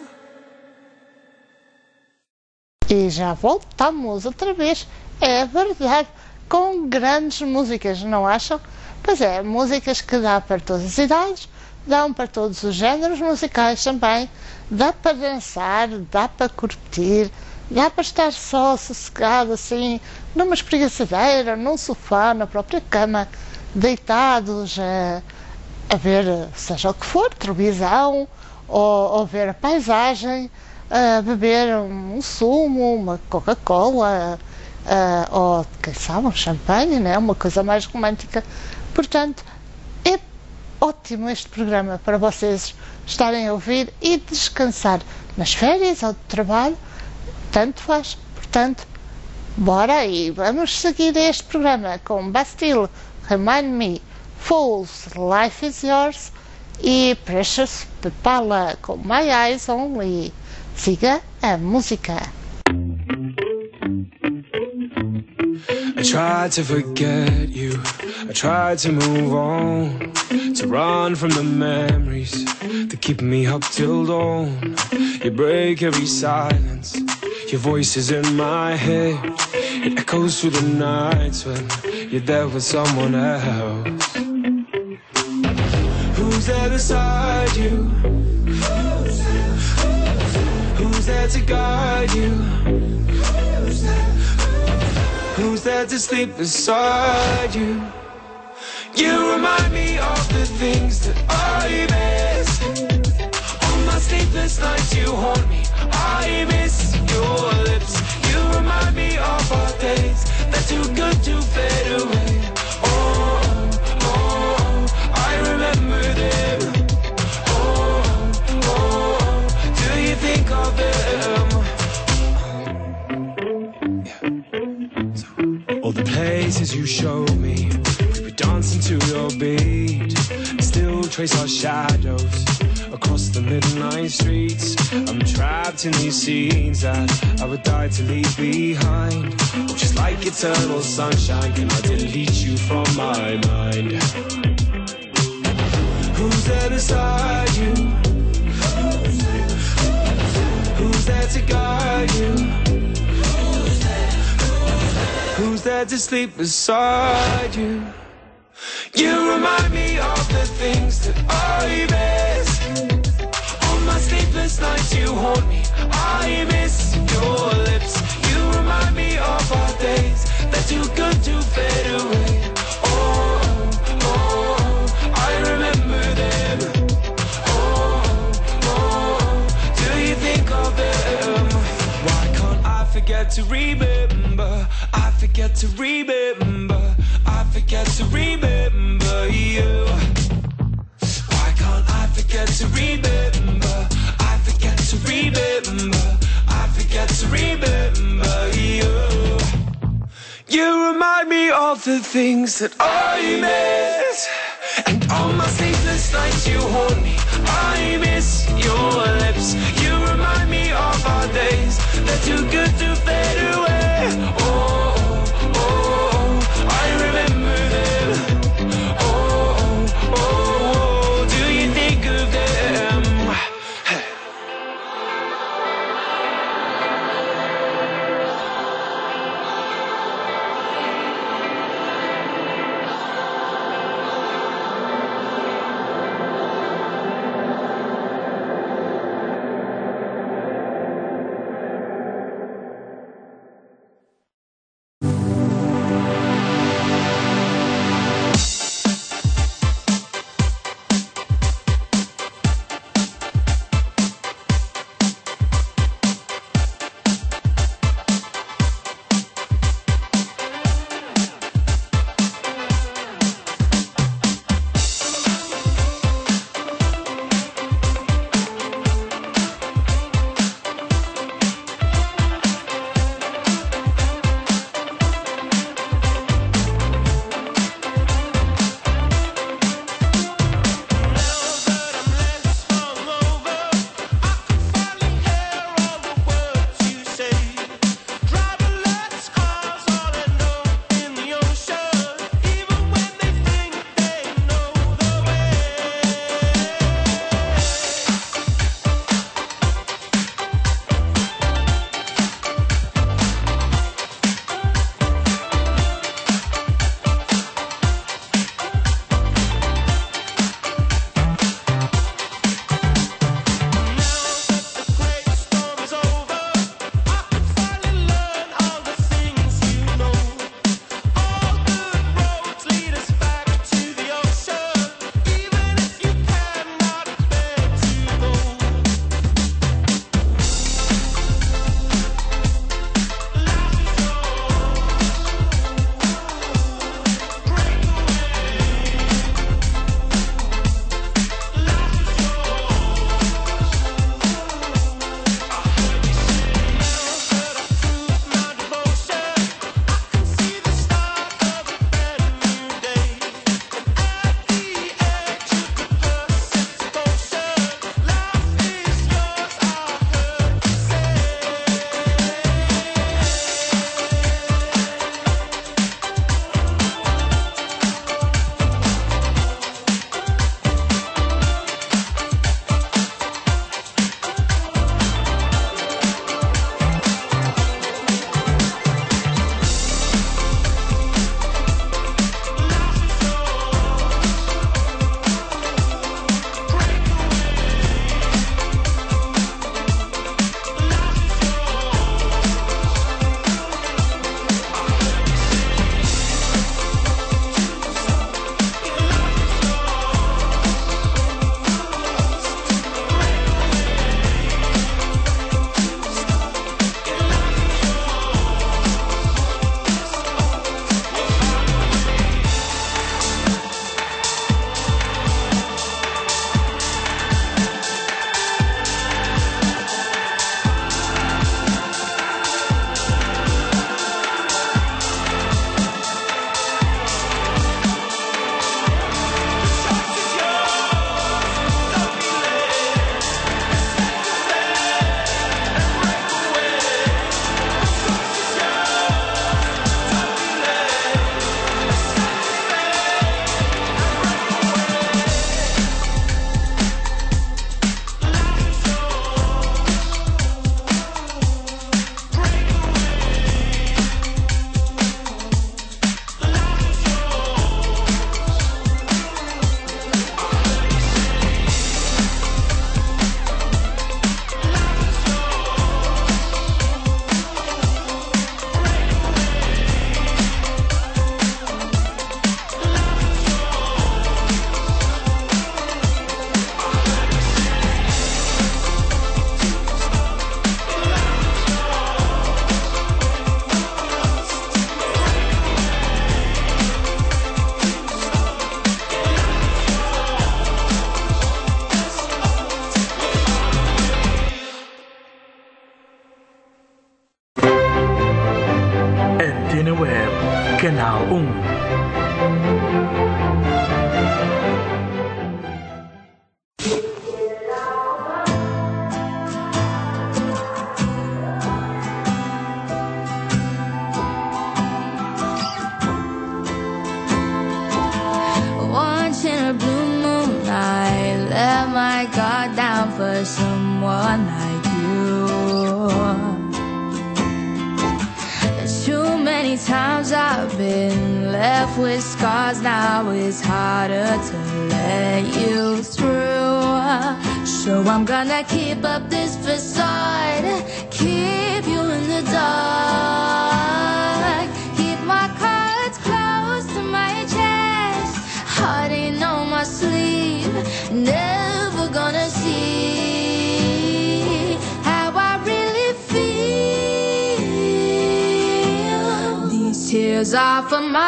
E já voltamos outra vez, é verdade, com grandes músicas, não acham? Pois é, músicas que dá para todas as idades, dão para todos os géneros musicais também, dá para dançar, dá para curtir, dá para estar só sossegado assim, numa espreguiçadeira, num sofá, na própria cama, deitados a ver, seja o que for, televisão, ou ver a paisagem, a beber um sumo, uma Coca-Cola, ou, quem sabe, um champanhe, né? Uma coisa mais romântica. Portanto, é ótimo este programa para vocês estarem a ouvir e descansar nas férias ou de trabalho, tanto faz. Portanto, bora aí, vamos seguir este programa com Bastille, Remind Me, Fools, Life Is Yours e Precious Pepala com My Eyes Only. Siga a música. I tried to forget you, I tried to move on, to run from the memories that keep me up till dawn. You break every silence, your voice is in my head. It echoes through the nights when you're there with someone else. Who's there beside you? Who's there to guide you? Who's there to sleep beside you? You remind me of the things that I miss. On my sleepless nights you haunt me, I miss your lips. You remind me of our days, they're too good to fade away. Oh, oh, I remember them. Oh, oh, do you think of them? All the places you show me, we were dancing to your beat. Still trace our shadows across the midnight streets. I'm trapped in these scenes that I would die to leave behind. Oh, just like eternal sunshine, can I delete you from my mind? Who's there beside you? Who's there to guide you? Who's there to sleep beside you? You remind me of the things that I miss. On my sleepless nights you haunt me, I miss your lips. You remind me of our days, they're too good to fade away. Oh, oh, I remember them. Oh, oh, do you think of them? Why can't I forget to remember? I forget to remember. I forget to remember you. Why can't I forget to remember? I forget to remember. I forget to remember you. You remind me of the things that I miss. And on my sleepless nights you haunt me, I miss your lips. You remind me of our days, they're too good to fade away. Oh, oh, I remember them. Oh, oh, do you think of them? Canal 1. Once in a blue moon, I let my guard down for someone like you. There's too many times I've been left with scars. Now it's harder to let you through. So I'm gonna keep up this facade, keep you in the dark, keep my cards close to my chest, heart ain't on my sleeve, never gonna see how I really feel. These tears are for my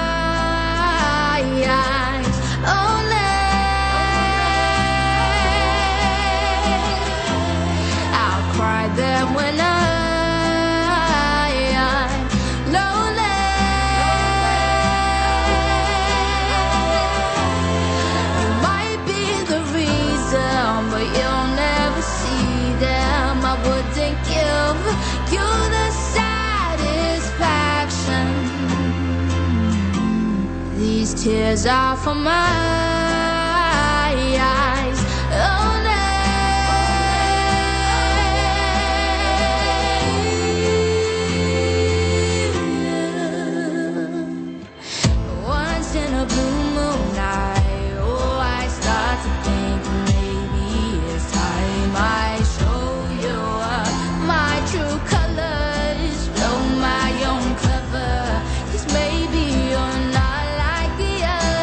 eyes only. I'll cry them when I'm lonely. You might be the reason, but you'll never see them. I wouldn't give you the satisfaction. These tears are for my eyes only. Once in a blue moon night, oh, I start to think maybe it's time I show you my true colors, blow my own cover, 'cause maybe you're not like the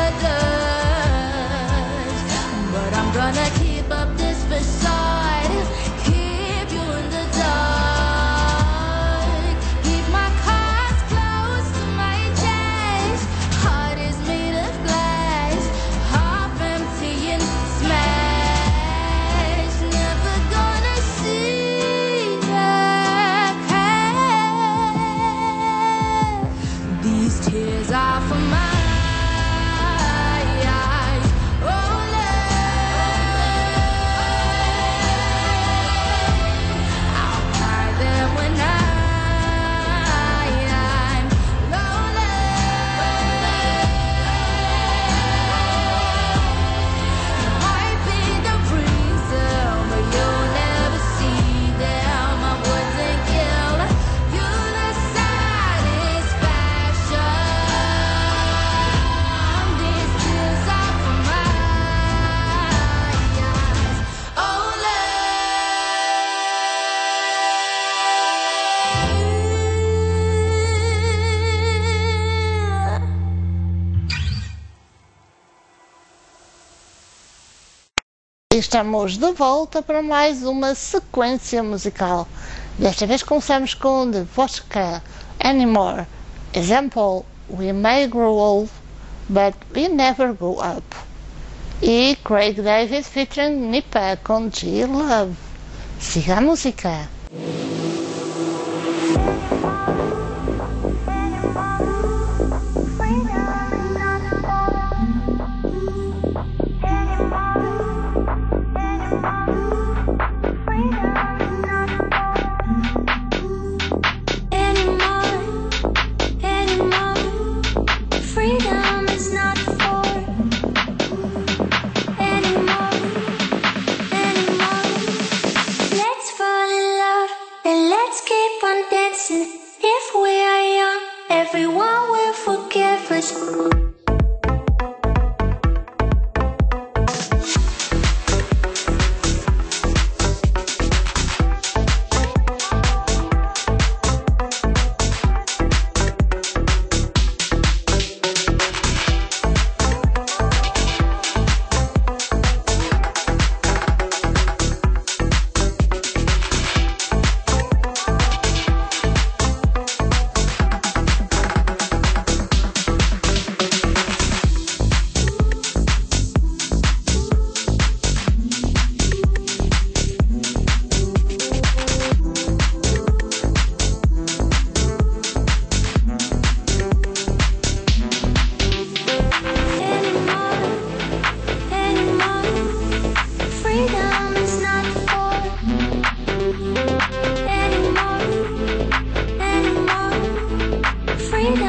others. But I'm gonna keep up this facade, keep you in the dark, keep my cards close to my chest, heart is made of glass, half empty and smashed, never gonna see the crack. These tears are for my eyes only. I'll cry them when I'm lonely. You might be the reason, but you'll never see them. I wouldn't give you the satisfaction. These tears are for my eyes only. Estamos de volta para mais uma sequência musical. Desta vez começamos com The Vodka Anymore. Example, We may grow old, but we never grow up. E Craig David featuring Nipa com G-Love. Siga a música. Anymore, freedom is not for anymore. Let's fall in love and let's keep on dancing. If we are young, everyone will forgive us.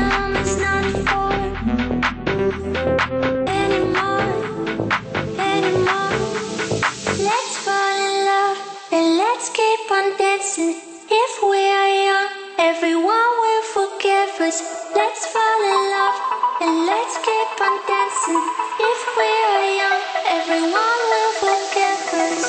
freedom is not for anymore. Let's fall in love and let's keep on dancing. If we are young, everyone will forgive us. Let's fall in love and let's keep on dancing. If we are young, everyone will forgive us.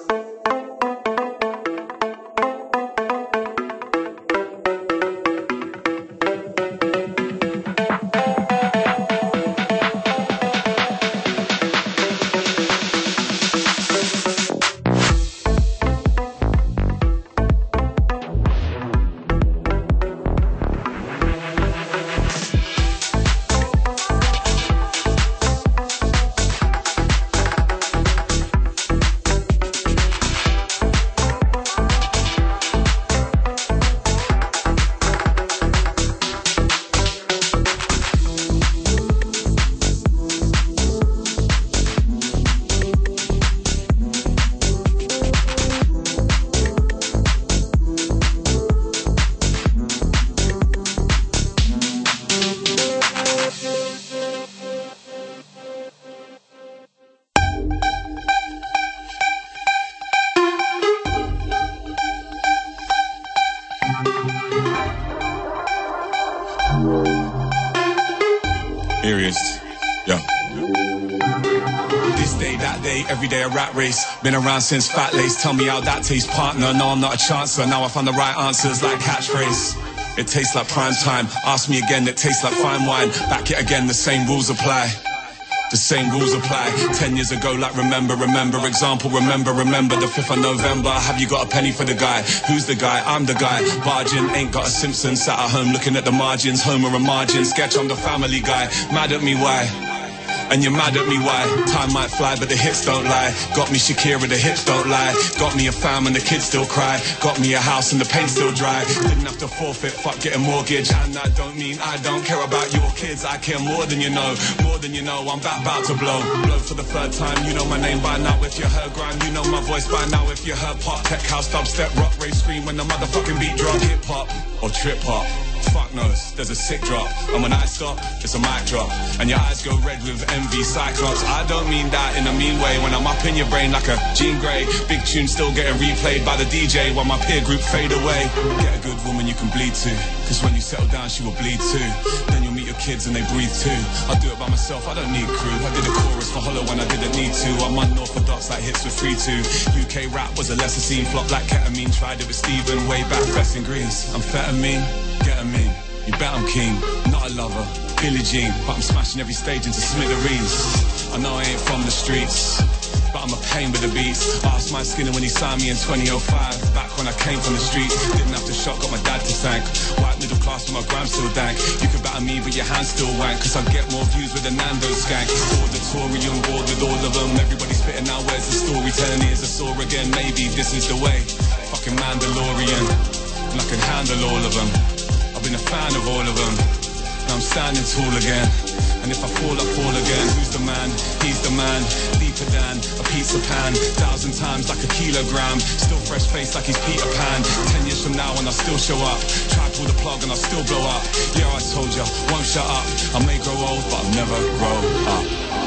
Every day a rat race, been around since Fat Lace. Tell me how that tastes, partner. No, I'm not a chancer. Now I found the right answers like catchphrase. It tastes like prime time. Ask me again, it tastes like fine wine. Back it again, the same rules apply. The same rules apply. 10 years ago, like remember. Example, remember. The 5th of November. Have you got a penny for the guy? Who's the guy? I'm the guy. Bargain, ain't got a Simpson. Sat at home looking at the margins. Homer and margin. Sketch, I'm the family guy. Mad at me, why? And you're mad at me, why? Time might fly, but the hits don't lie. Got me Shakira, the hips don't lie. Got me a fam and the kids still cry. Got me a house and the paint still dry. Didn't have to forfeit, fuck getting mortgage. And I don't mean I don't care about your kids. I care more than you know. More than you know, I'm about to blow. Blow for the third time, you know my name by now. If you heard grime, you know my voice by now. If you heard pop, tech house, dubstep, rock, rave, scream when the motherfucking beat drop. Hip hop or trip hop. Fuck knows, there's a sick drop. And when I stop, it's a mic drop. And your eyes go red with envy, cyclops. I don't mean that in a mean way. When I'm up in your brain like a Jean Grey. Big tune still getting replayed by the DJ while my peer group fade away. Get a good woman you can bleed to, cause when you settle down she will bleed too. Then you'll meet your kids and they breathe too. I do it by myself, I don't need crew. I did a chorus for Hollow when I didn't need to. I'm unorthodox like hits with 3-2. UK rap was a lesser scene, flop like ketamine. Tried it with Steven way back, best in Greece. Amphetamine, get a mean. You bet I'm keen, not a lover, Billie Jean, but I'm smashing every stage into smithereens. I know I ain't from the streets, but I'm a pain with the beats. Asked my skinner when he signed me in 2005, back when I came from the streets. Didn't have to shop, got my dad to thank. White middle class but my gram still dank. You could batter me but your hands still wank, cause I get more views with a Nando skank. Auditorium bored with all of them, everybody spitting now, where's the story? Telling ears I saw again, maybe this is the way. Fucking Mandalorian, and I can handle all of them. I've been a fan of all of them. Now I'm standing tall again. And if I fall again. Who's the man? He's the man. Deeper than a pizza pan. 1,000 times like a kilogram. Still fresh face like he's Peter Pan. 10 years from now and I still show up. Try pull the plug and I still blow up. Yeah, I told ya, won't shut up. I may grow old, but I'll never grow up.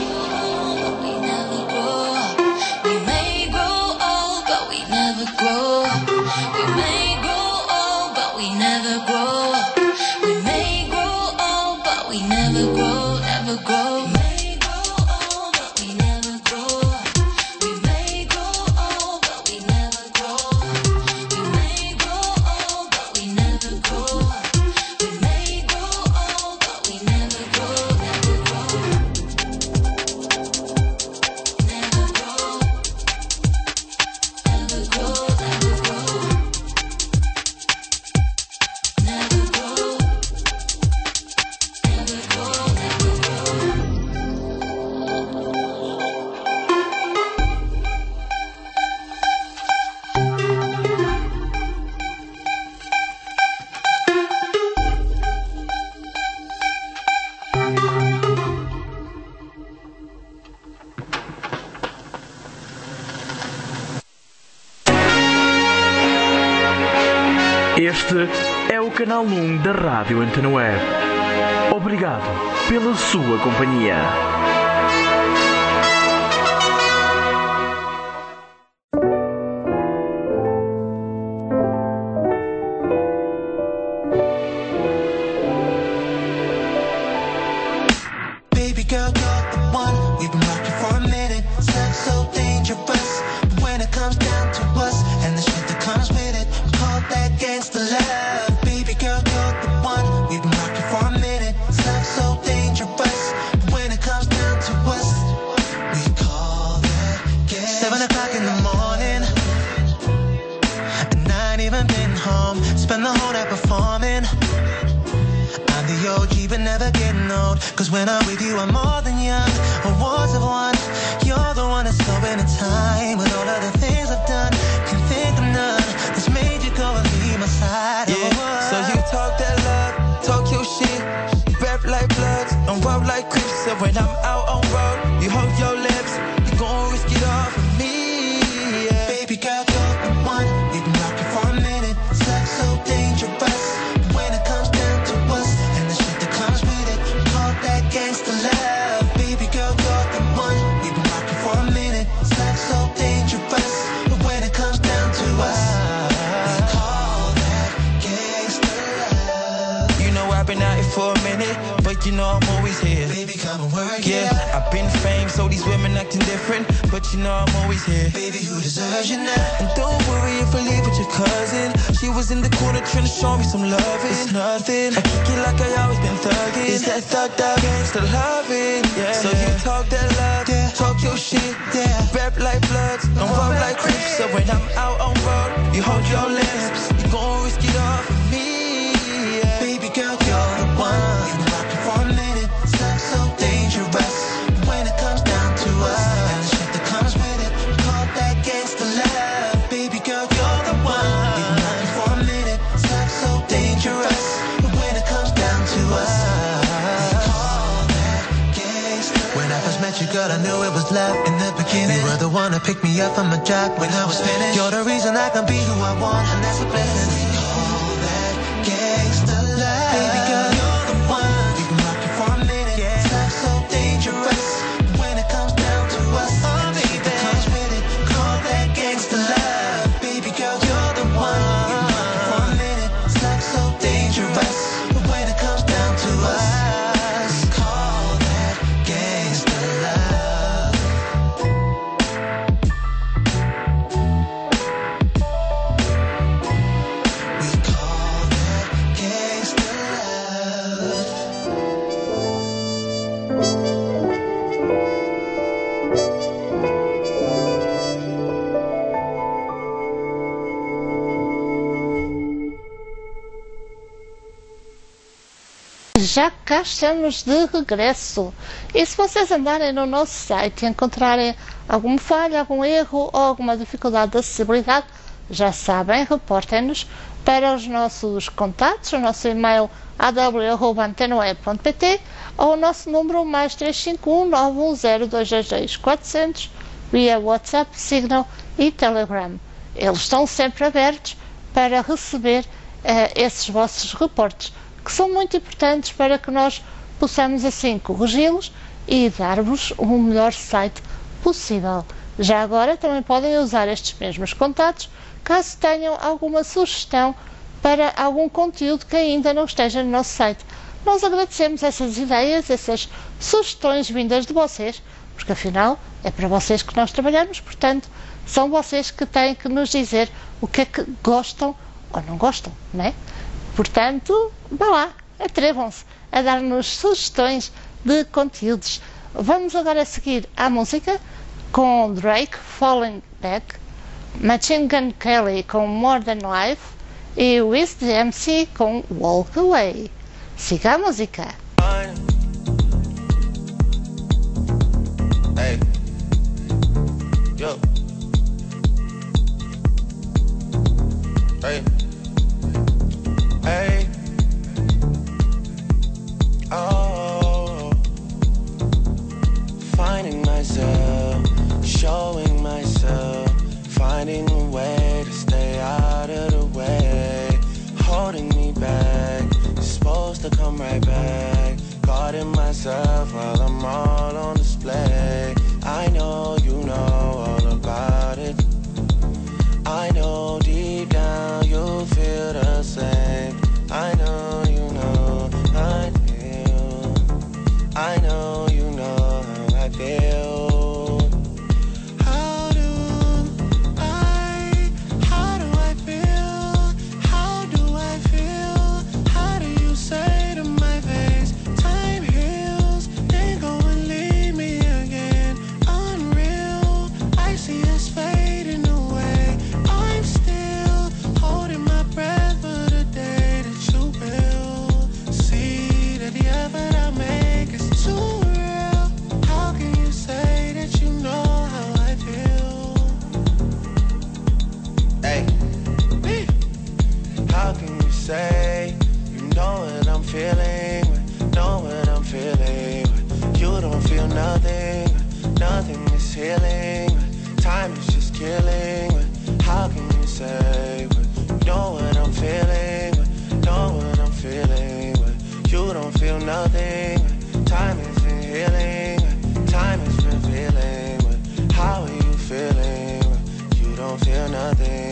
We never grow up. We may grow old, but we never grow up. We may grow old, but we never grow up. We may grow old, but we never grow, never grow. We may grow old, but we never grow up. We may grow old, but we never grow up. We may grow old, but we never grow up. We may grow old, but we never grow, never grow. Never grow. Never grow, never grow. Never grow. Never grow, never grow. Este é o canal 1 da Rádio Antena Web. Obrigado pela sua companhia. Baby girl, you're the one. We've been rocking for a minute. Sex so dangerous, but when it comes down to us and the shit that comes with it, we call that gangsta love. Baby girl, you're the one. We've been rocking for a minute. Sex so dangerous, but when it comes down to us, we call that gangsta. 7 o'clock in the morning, and I ain't even been home. Spend the whole night performing. I'm the OG but never getting old, cause when I'm with you I'm more than young. Awards have won, you're the one that's slowing in time. With all of the things I've done, can think of none that's made you go and leave my side. Yeah, so you talk that love, talk your shit, rap like bloods, and rub like crips. So when I'm out on road, you hold your lips, you gon' risk it all for me, yeah. Baby girl, you're the one. We've been rocking for a minute. Sex so dangerous, when it comes down to us and the shit that comes with it, we call that gangsta love. Baby girl, you're the one. We've been rocking for a minute. Sex so dangerous, but when it comes down to us, we call that gangsta love. You know I've been out here for a minute, but you know I'm always here. Baby, come and work, yeah. I've been famed, so these women acting different, but you know I'm always here. Baby, who deserves you now? And don't worry if I leave with your cousin. She was in the corner trying to show me some loving. It's nothing, I kick it like I always been thugging. It's that thugged out gangsta loving, yeah. So you talk that love, yeah. Talk your shit, yeah. Rap like bloods, don't rub like crips. So when I'm out on road, you hold your lips, you gon' risk it all for me, yeah. Baby girl, you're the one. We've been rocking for a minute. Sex so dangerous, when it comes down to us and the shit that comes with it, we call that gangsta love. Baby girl, you're the one. We've been rocking for a minute. Sex so dangerous, but when it comes down to us, we call that gangsta love. When I first met you, girl, I knew it was love in the beginning. You were the one that picked me up from my job when I was finished. You're the reason I can be who I want, and that's a blessing. We call that gangsta love. Baby girl, you're the one. We've been rocking for a minute. Sex so dangerous, when it comes down to us and the shit that comes with it, call that gangsta love. Baby girl, you're the one. We've been rocking for a minute. Sex so dangerous, but when it comes down to us, we call that gangsta love. We call that gangsta love. Já cá estamos de regresso. E se vocês andarem no nosso site e encontrarem alguma falha, algum erro ou alguma dificuldade de acessibilidade, já sabem, reportem-nos para os nossos contatos, o nosso e-mail aw@antenoe.pt ou o nosso número mais 351 910 222 400 via WhatsApp, Signal e Telegram. Eles estão sempre abertos para receber esses vossos reportes, que são muito importantes para que nós possamos assim corrigi-los e dar-vos o melhor site possível. Já agora também podem usar estes mesmos contatos caso tenham alguma sugestão para algum conteúdo que ainda não esteja no nosso site. Nós agradecemos essas ideias, essas sugestões vindas de vocês, porque afinal é para vocês que nós trabalhamos, portanto são vocês que têm que nos dizer o que é que gostam ou não gostam, não é? Portanto, vá lá, atrevam-se a dar-nos sugestões de conteúdos. Vamos agora seguir à música com Drake, Falling Back, Machine Gun Kelly com More Than Life e Wiz the MC com Walk Away. Siga a música. Hey. Yo. Hey. Hey. Oh. Finding myself, showing myself, finding a way to stay out of the way, holding me back, you're supposed to come right back. myself while I'm all on display. I know you know all about it. I know deep down you feel the same. I know you know I feel. I know you know how I feel. Say you know what I'm feeling, know what I'm feeling. You don't feel nothing, nothing is healing. Time is just killing. How can you say you know what I'm feeling, know what I'm feeling? You don't feel nothing. Time isn't healing. Time is revealing. How are you feeling? You don't feel nothing.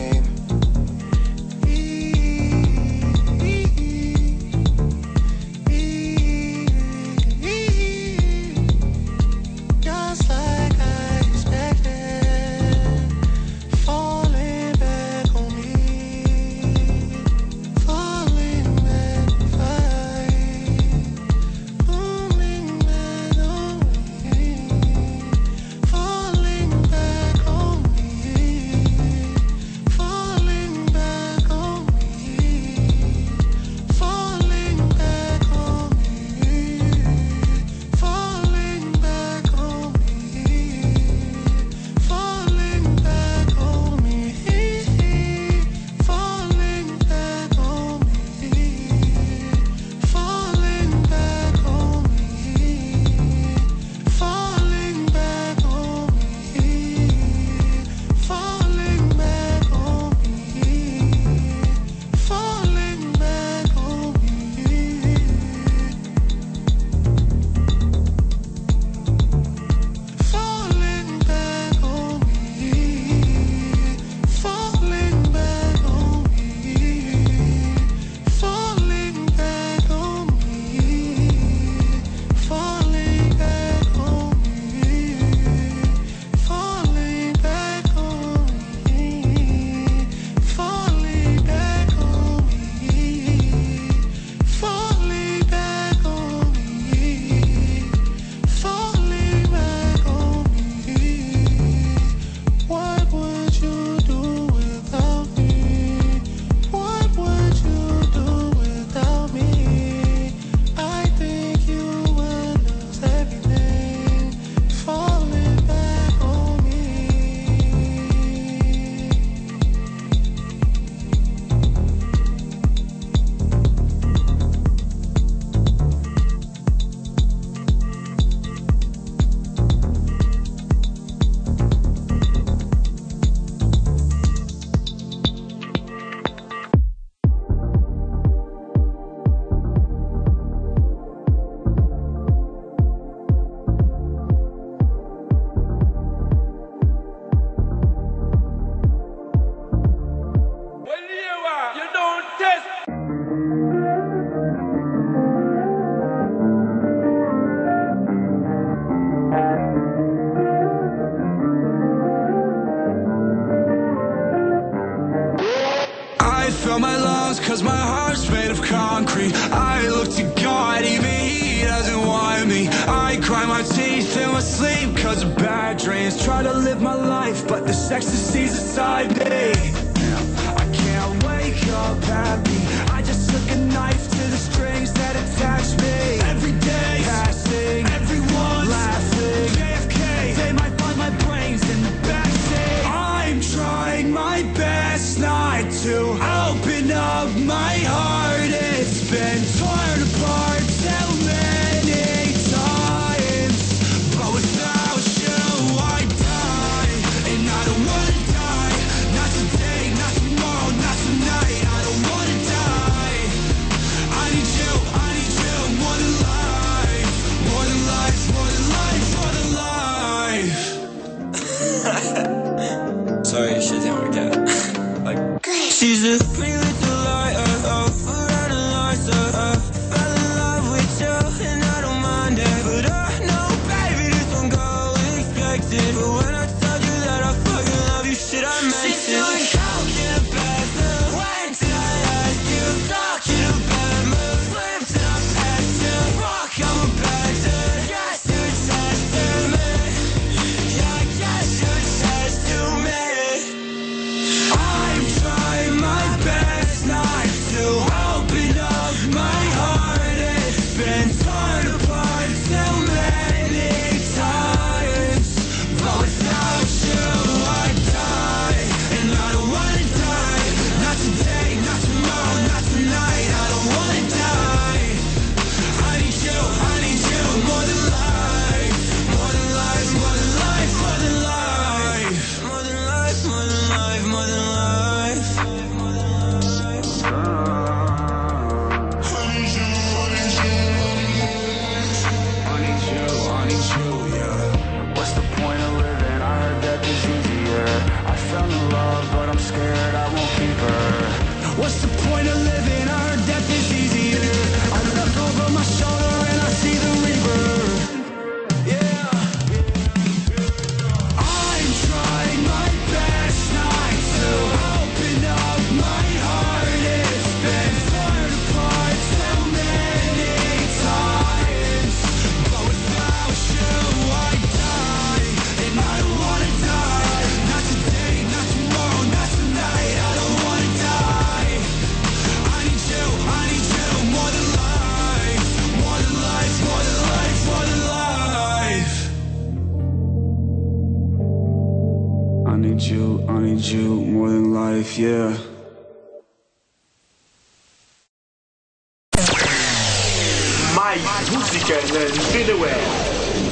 Fill my lungs cause my heart's made of concrete. I look to God, even he doesn't want me. I grind my teeth in my sleep cause of bad dreams. Try to live my life but this ecstasy's inside me. I can't wake up happy. I just took a knife to the strings that attach me. Every day passing, everyone laughing. JFK, they might find my brains in the backseat. I'm trying my best not to open up my heart. It's been torn apart so many times, but without you I die, and I don't wanna die. Not today, need you more than life, yeah. Mais música na Antena Web.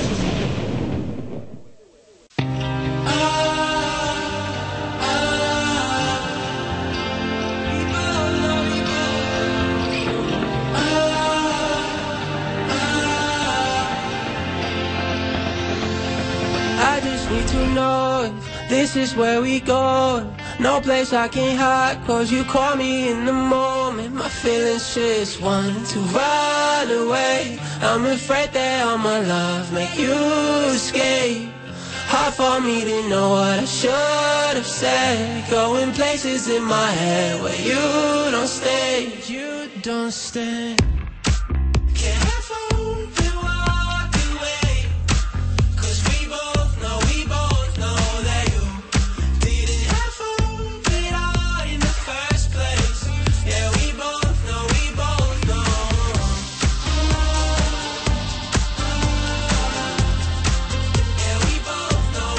I just need to know if this is where we go. No place I can hide, cause you call me in the moment. My feelings just want to run away. I'm afraid that all my love make you escape. Hard for me to know what I should have said. Going places in my head where you don't stay. You don't stay. Can't help but walk away. Cause we both know that you didn't have to put it all in the first place. Yeah, we both know. Yeah, we both know.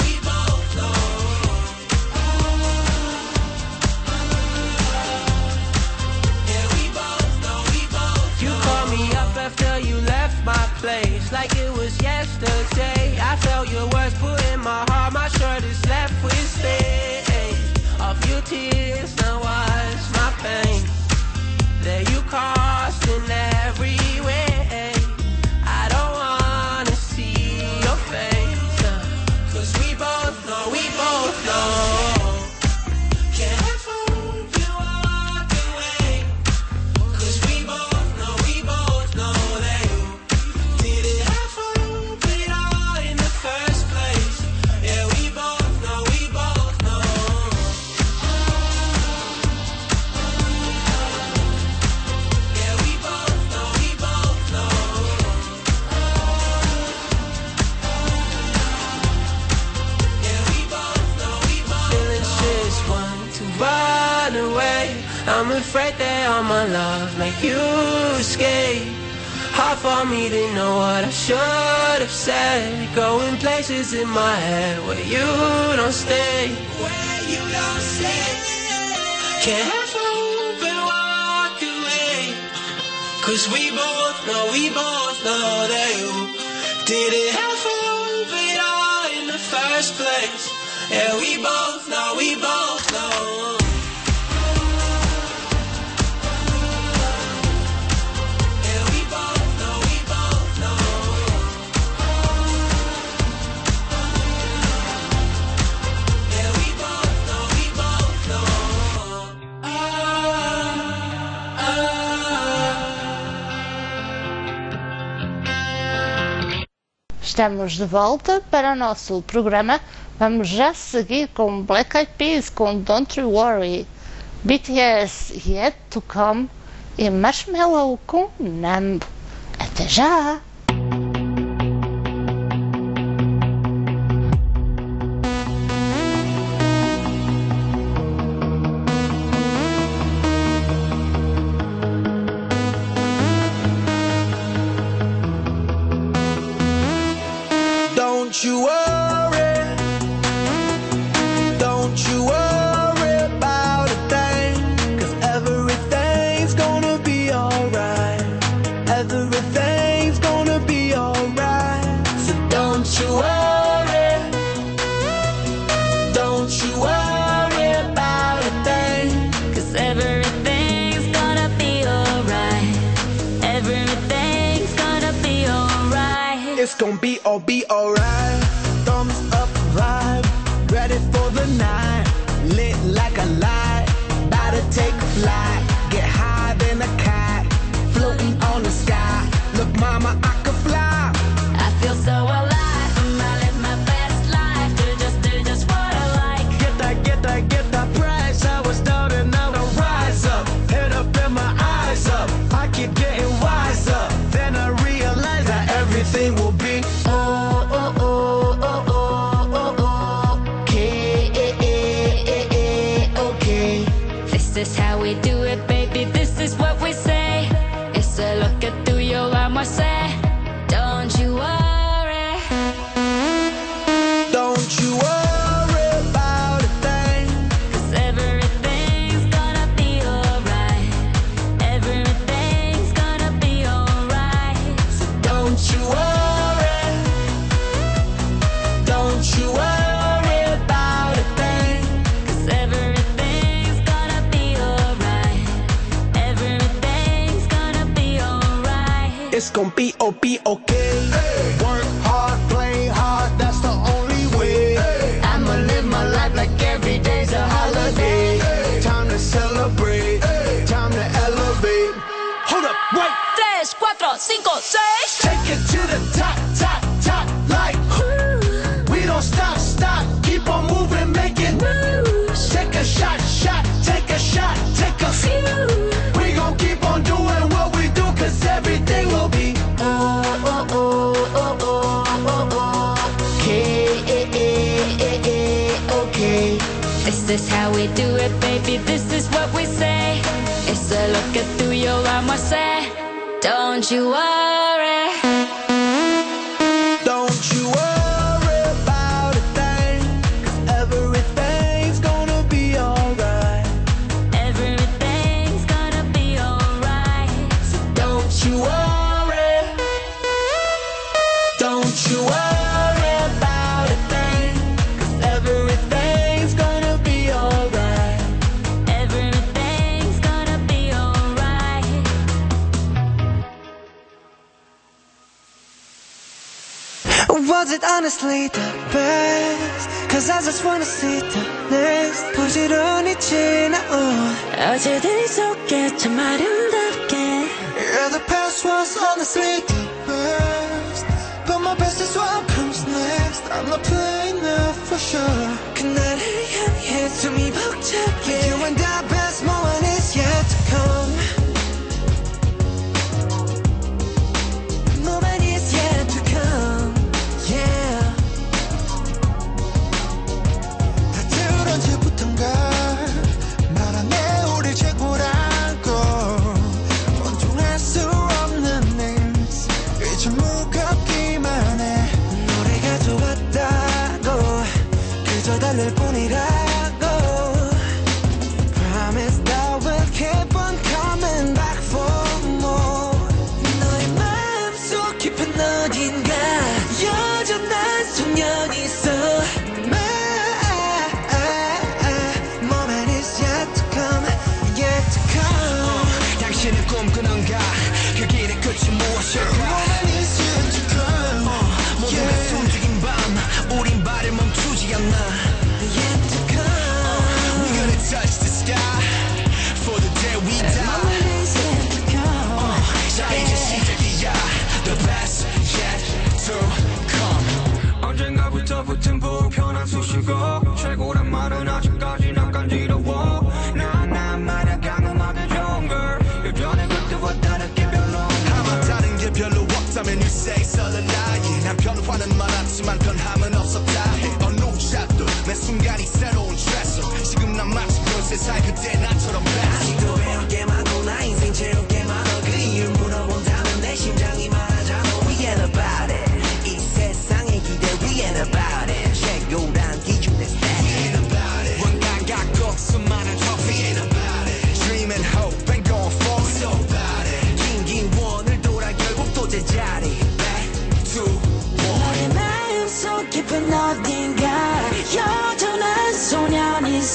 Yeah, we both know. You called me up after you left my place, like it was yesterday. I felt your words put in my heart. My shirt is left with stains of your tears. Now watch my pain. There you crossed in every way. I don't wanna see your face, cause we both know. Can't help but walk away. Cause we both know that you didn't have to put it all in the first place. Yeah, we both know. Yeah, we both know. Yeah, we both know. Feelings just want to run away. I'm afraid that all my love make you escape. Hard for me to know what I should have said. Going places in my head where you don't stay. Can't help but walk away. Cause we both know that you didn't have to put it all in the first place. Yeah, we both know. Estamos de volta para o nosso programa. Vamos já seguir com Black Eyed Peas com Don't You Worry, BTS Yet to Come e Marshmello com Numb. Até já! Don't you worry, don't you worry about a thing, 'cause everything's gonna be alright, everything's gonna be alright. So don't you worry about a thing, 'Cause everything's gonna be alright. Everything's gonna be alright. it's gonna be alright. Thumbs up vibe, ready for the night, lit like a light, about to take a flight, get higher than a cat, floating on the sky. Look mama, I could fly. I feel so alive. I live my best life. Do just what I like. Get that price. I was down and now I rise up, head up and my eyes up. I keep getting wiser, then I realize that everything will be okay. This is how we do it, baby. This is what we say. It's a look at through your arm, I say. Don't you worry. Don't you worry about a thing. worry. Don't you worry about a thing, 'cause everything's gonna be alright. Everything's gonna be alright. It's gonna be okay. Work hard, play hard, that's the only way. I'ma live my life like every day's a holiday. Time to celebrate, time to elevate. Hold up, wait. 3, 4, 5, 6. Take it to the top, top, top, like we don't stop, stop, keep on moving, make it moves. Take a shot, shot, take a shot, take a few. We gon' keep on doing what we do, 'cause everything will be okay. This is how we do it, baby. This is what we say. It's a look at through your armor, say. Don't you worry. Don't you worry about a thing, 'cause everything's gonna be alright. Everything's gonna be alright. So don't you worry. Don't you worry about a thing, 'cause everything's gonna be alright. Everything's gonna be alright. Was it honestly the best? 'Cause I just wanna see the next. 부지런히 지나온 어제들이 속에 참 아름답게. Yeah, the past was honestly the best, but my best is what comes next. I'm not playing now for sure. 그날을 향해 숨이 벅차게. You and the best moment is yet to come. Moment is yet to come. Yeah. 다들 언제부턴가 말하네 우리 최고라고. 원통할 수 없는 names 이제 무겁기만 해. 노래가 좋았다고 그저 달랠 뿐이라고. Promise that we'll keep on coming back for more. 너의 마음속 깊은 어딘가 여전한 소년이 있어. Moment is yet to come, yet to come. 당신은 꿈꾸는가? 그 길의 끝이 무엇일까? Moment is yet to come. 모두가 숨죽인 밤 우린 발을 멈추지 않나. Yet to come. We're gonna touch the sky for the day we die. Moment is yet to come. 자 이제 시작이야. The best yet to come. 언젠가부터 붙은 불편한 수식어. 최고란 말은 아직까지 난 간지러워. 난 말야 강음하게 좋은 걸. 예전에 그때와 다르게 별로. 아마 다른 게 별로 없다면 you say so the lie. 난 변화는 많았지만 변함은 없었다 해. 어느 샷도 매 순간이 새로운 트레서. 지금 난 마치 그 세상 그때 나처럼 아직도 배울 게 많고 나 인생 채울 게 많아. 그 이유를 물어본다면 내 심장이 말하잖아. We ain't about it. 이 세상의 기대 we ain't about it. 최고란 기준의 stat. We ain't about it. 원간 갖고 수많은 trophy. We ain't about it. Dream and hope and going forward. So about it. 긴긴 원을 돌아 결국 또 제자리. Back to 너의 마음속 깊은 어딘가 여전한 소년이 있어.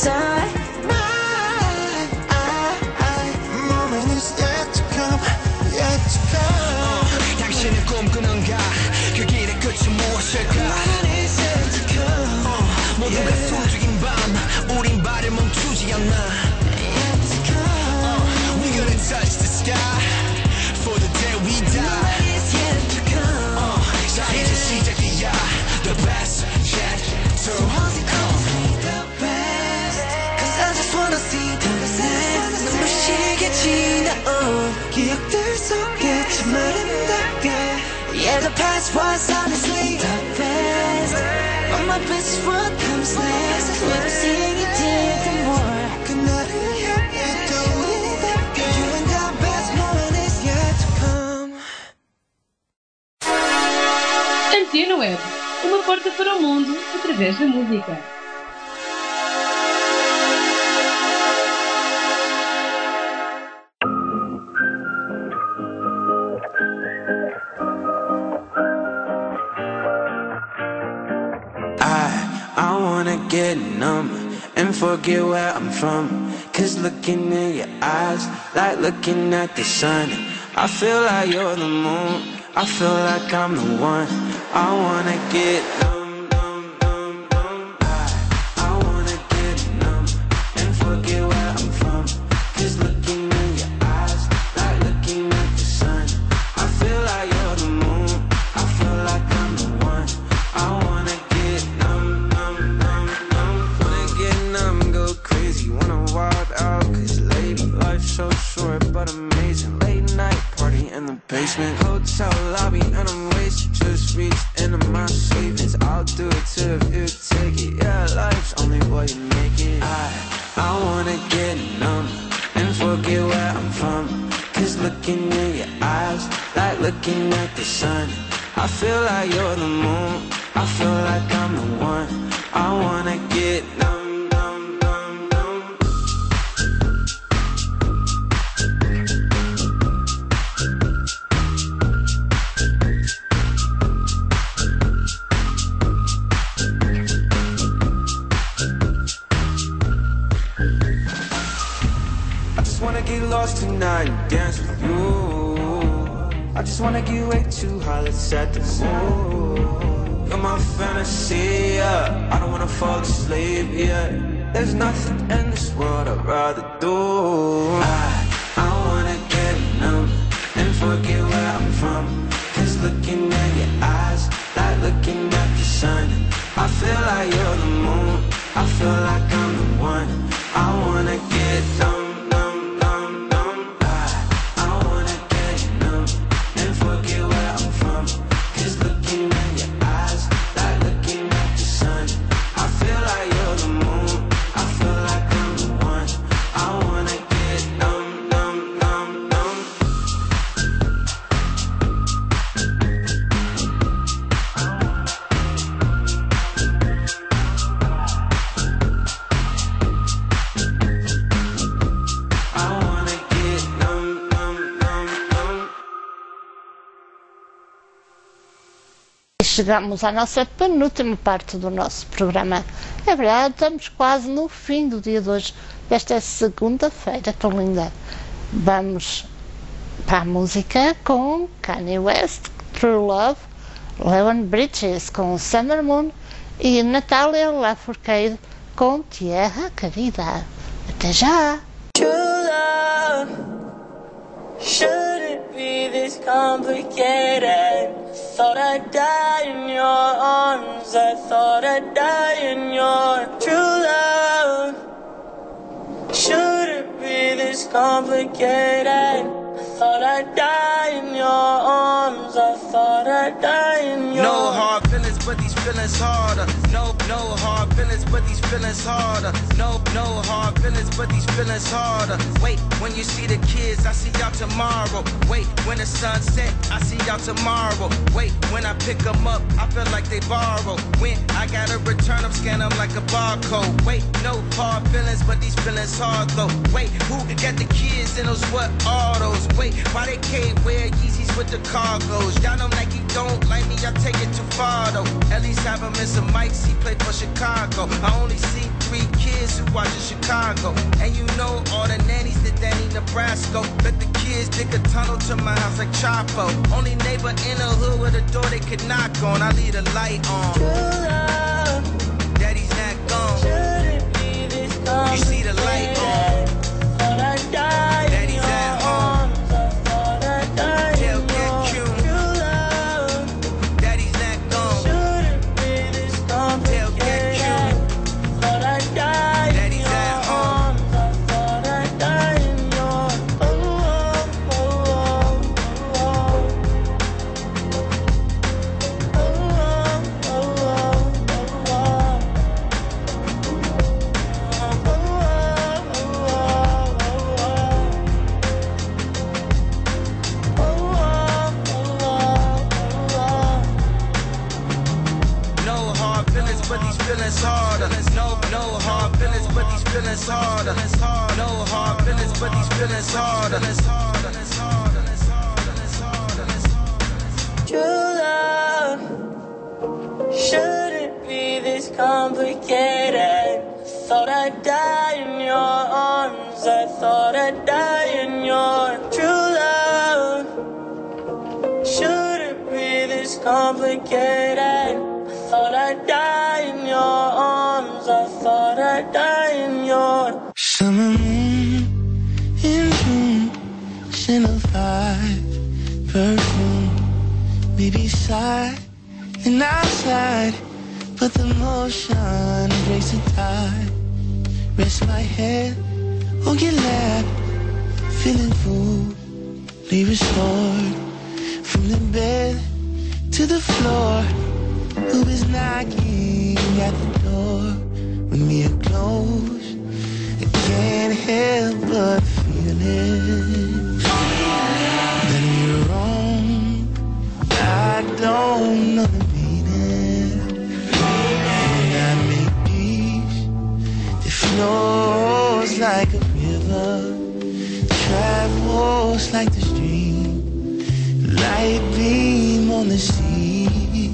Moment is yet to come, yet to come. 당신은 꿈꾸는가? 그 길의 끝이 무엇일까? Moment is yet to come. 모두가 숨죽인 밤 우린 발을 멈추지 않나. Yet to come. We're gonna touch the sky for the day we die. Moment is yet to come. 자 이제 시작이야. The best yet to come. The best, 'cause I just wanna see the next. 눈부시게 지나온 기억들 속에 참 아름답게. Yeah, the past was honestly the best, but my best is what comes next. We're seeing it even more. 그날을 향해 떠오른답게. You and the best moment is yet to come. Antena Web, uma porta para o mundo através da música. wanna get numb and forget where I'm from. Cause looking in your eyes, like looking at the sun. I feel like you're the moon, I feel like I'm the one. I wanna get numb. Basement, hotel lobby, and I'm wasted. Just reached into my savings. I'll do it too if you take it. Yeah, life's only what you make it. I wanna get numb and forget where I'm from. Cause looking in your eyes, like looking at the sun. I feel like you're the moon, I feel like I'm the one. I wanna get numb. Lost tonight and dance with you. I just wanna get way too high, let's set the mood. You're my fantasy, yeah. I don't wanna fall asleep, yeah. There's nothing in this world I'd rather do. I wanna get numb and forget where I'm from. Cause looking at your eyes, like looking at the sun. I feel like you're the moon, I feel like I'm the one. I wanna get numb. Chegamos à nossa penúltima parte do nosso programa. É verdade, estamos quase no fim do dia de hoje, desta segunda-feira tão linda. Vamos para a música com Kanye West, True Love, Leon Bridges com Summer Moon e Natalia Lafourcade com Tierra Querida. Até já! True love, should it be this complicated? Thought I'd die in your arms, I thought I'd die in your true love. Should it be this complicated? I thought I'd die in your arms, I thought I'd die in your. No hard feelings, but these feelings harder. No hard feelings, but these feelings harder. No hard feelings, but these feelings harder. Wait, when you see the kids, I see y'all tomorrow. Wait, when the sun set, I see y'all tomorrow. Wait, when I pick them up, I feel like they borrow. When I gotta return them, scan them like a barcode. Wait, no hard feelings, but these feelings hard though. Wait, who got the kids in those what autos? Wait, why they can't wear Yeezys with the cargos? Y'all know like you don't like me, I take it too far though. At least have him in some mics, he played for Chicago. I only see 3 kids who watch in Chicago. And you know all the nannies that Danny Nebraska. Let the kids dig a tunnel to my house like Chapo. Only neighbor in the hood with a door they could knock on. I leave the light on. True love, Daddy's not gone. should it be this complicated? You see the light on. Thought I'd die Daddy's in your at home. arms, I thought I'd die Tell in Kid your Q. true love. Daddy's not gone. Should it be this Tell Kid Q. complicated? Thought I'd die in Daddy's your at home. arms, I thought I'd die in your. Oh, oh, oh, oh, oh. Oh, oh, oh, oh, No hard feelings, but these feelings harder. No hard feelings, but these feelings harder. No hard feelings, but these feelings harder. true love, should it be this complicated? complicated. Thought I'd die in your arms. I thought I'd die in your true love. Shouldn't be this complicated. I thought I'd die in your arms. I thought I'd die in your summer moon in June, Chanel 5 perfume, baby side and outside, but the motion breaks the tide. Rest my head on your lap, feeling fully restored. From the bed to the floor, who is knocking at the door? When we are close, I can't help but feel it. That we're wrong, I don't know the meaning. When I make peace, it flows like a river, travels like the stream, light beam on the sea.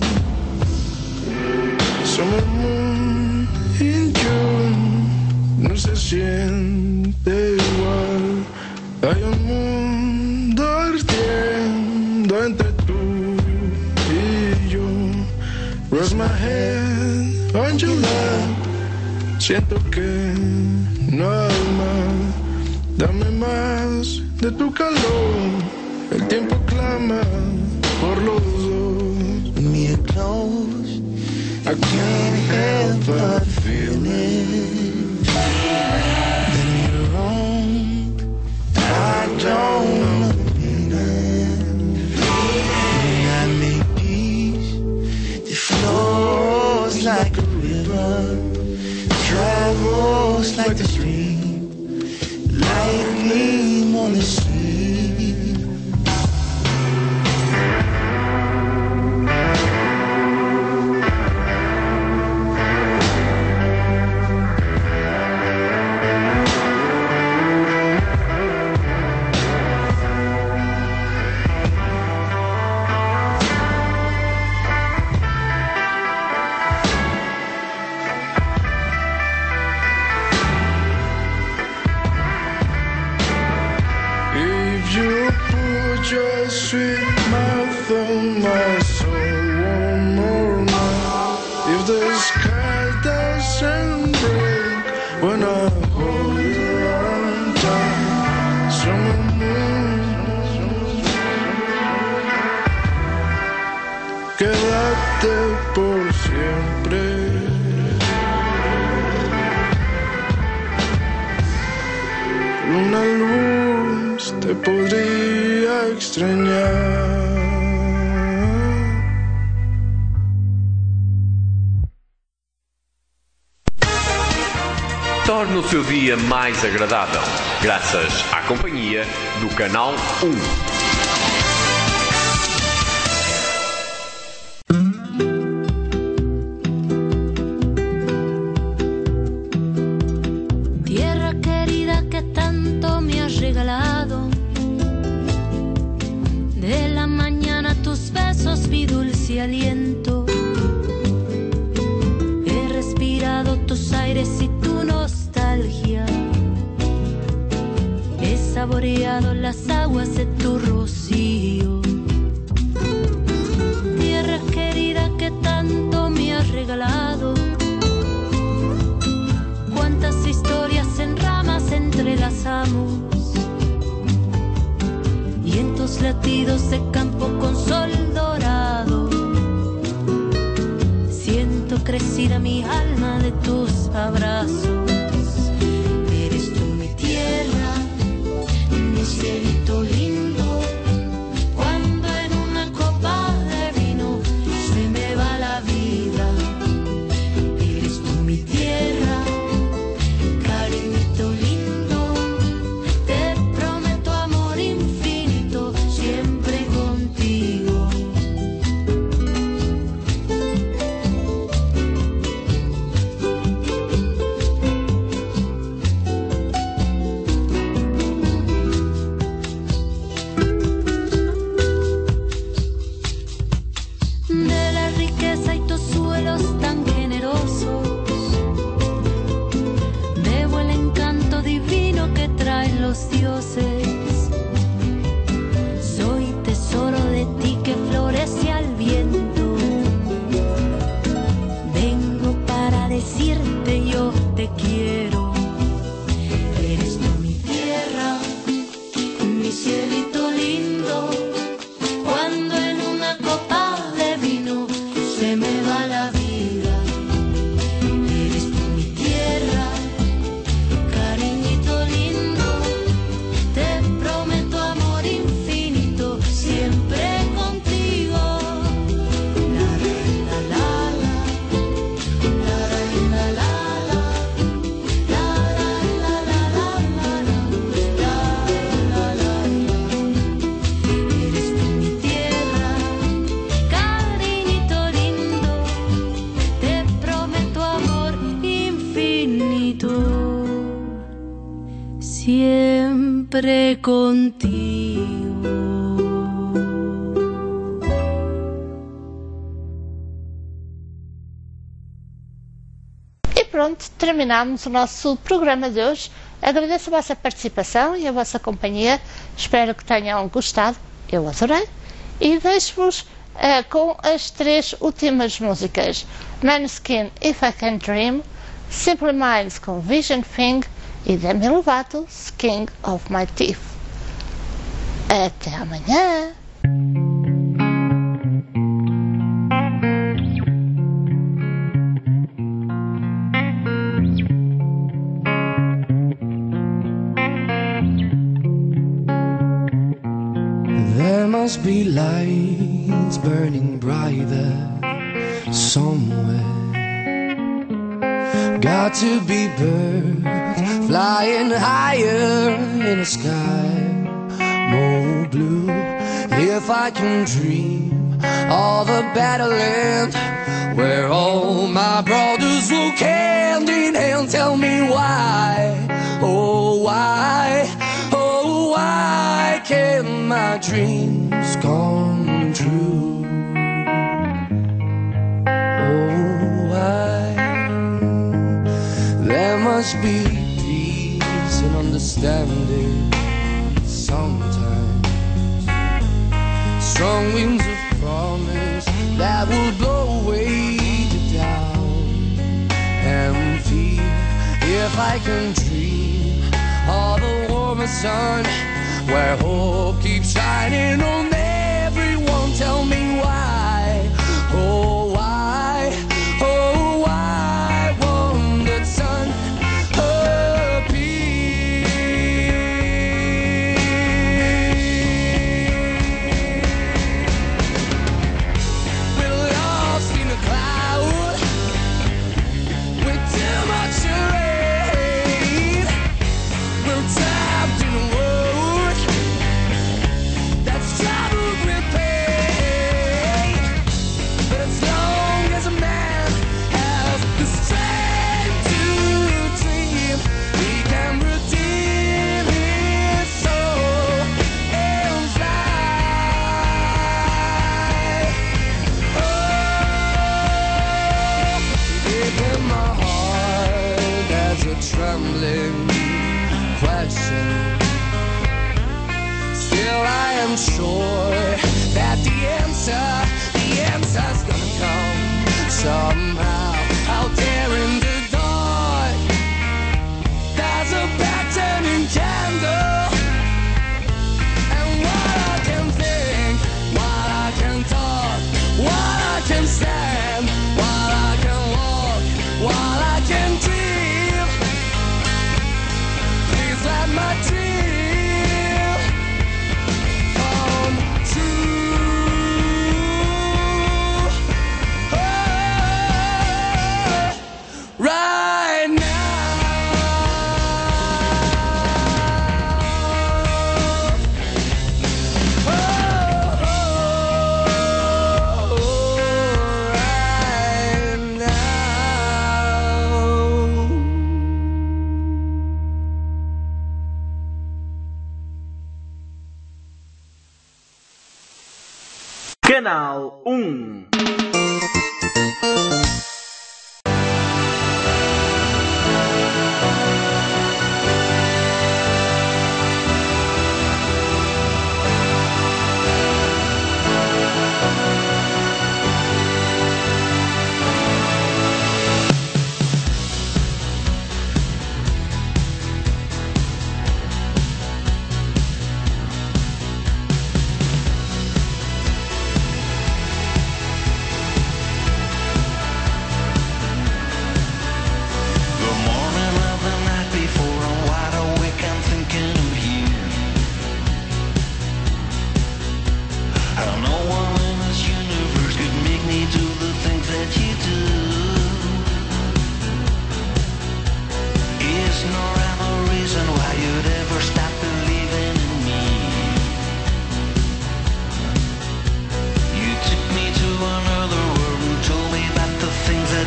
Summer moon in June, no se siente igual. Hay un mundo ardiendo entre tú y yo. Rest my head on your lap, siento que no hay más. Dame más de tu calor, el tiempo clama por los dos. When we are close, I can't help but feel it. That we're wrong, I don't know the meaning. When I make peace, it flows like a river, travels like the stream, light beam on the sea. Your sweet mouth on my soul one more night. If the sky doesn't break when I hold you on tight, summer moon, quédate por siempre. Una luz te podría extrañar. Torne o seu dia mais agradável, graças à companhia do Canal 1. Regalado de la mañana tus besos, mi dulce aliento. He respirado tus aires y tu nostalgia. He saboreado las aguas de tu rocío. Tierra querida que tanto me has regalado. Cuántas historias en ramas entrelazamos. Y en tus latidos de campo con sol dorado siento crecida mi alma de tus abrazos. Eres tú mi tierra, mi cielito lindo. Cuando en una copa de vino se me va la vida. Eres tú mi tierra, cariñito lindo. Te prometo amor infinito, siempre contigo. dulces. Soy tesoro de ti que florece al viento. Vengo para decirte yo te quiero. Eres tú mi tierra, mi cielito lindo. Cuando en una copa de vino se me va la vida. Eres tú mi tierra, cariñito lindo. Te prometo amor infinito, siempre contigo. La la la la la, la la la la, la la la la la, la la la. Eres tú mi tierra, cariñito lindo. Te prometo amor infinito, siempre contigo. E pronto, terminamos o nosso programa de hoje. Agradeço a vossa participação e a vossa companhia. Espero que tenham gostado. Eu adorei. E deixo-vos com as 3 últimas músicas: Maneskin, If I Can Dream, Simple Minds com Vision Thing e Demi Lovato, King of My Teeth. Até amanhã! There must be lights burning brighter somewhere. Got to be birds flying higher in the sky, more blue. If I can dream of a better land where all my brothers walk hand in hand, tell me why, oh why, oh why can't my dreams come true? Oh why? There must be peace and understanding sometimes. Strong winds of promise that will blow away the doubt and fear. If I can dream of a warmer sun where hope keeps shining on everyone, tell me why, oh why, oh why won't the sun appear? We're lost in a cloud with too much rain. We're trapped in a world that's troubled with pain. But as long as a man has the strength to dream, he can redeem his soul and fly. Oh, deep in my heart there's a trembling question. Still I am sure that the answer's gonna come somehow. Out there in the dark, there's a back-turning candle. And what I can think, what I can talk, what I can stand, what I can walk, what I can dream, please let my dream come true. Oh, right now. Oh, right now. Canal 1.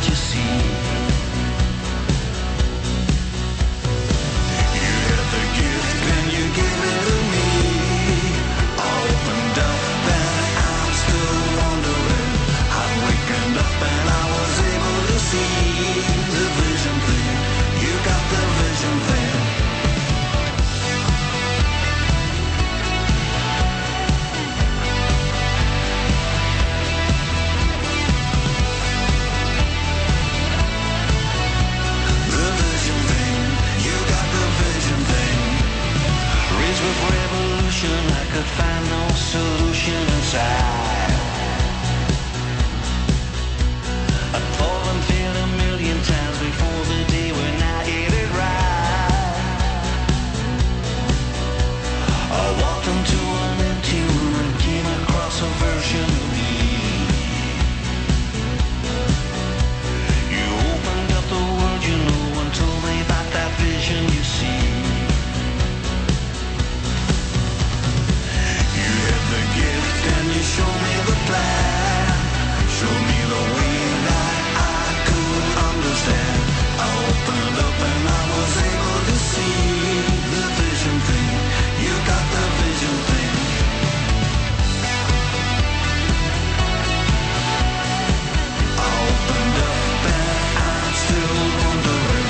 you see. You had the gift and you gave it to me. Opened up and I'm still wondering. I'm waking up and I was able to see the vision thing. You got the vision thing. With revolution, I could find no solution inside. I'd fall and fail a million times before the day when I get it right. I walked into an empty room and came across a version of me. You opened up the world you know and told me about that vision you see. And you show me the plan, show me the way that I could understand. I opened up and I was able to see the vision thing. You got the vision thing. I opened up and I'm still wondering.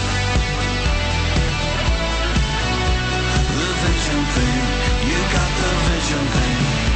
The vision thing. You got the vision thing.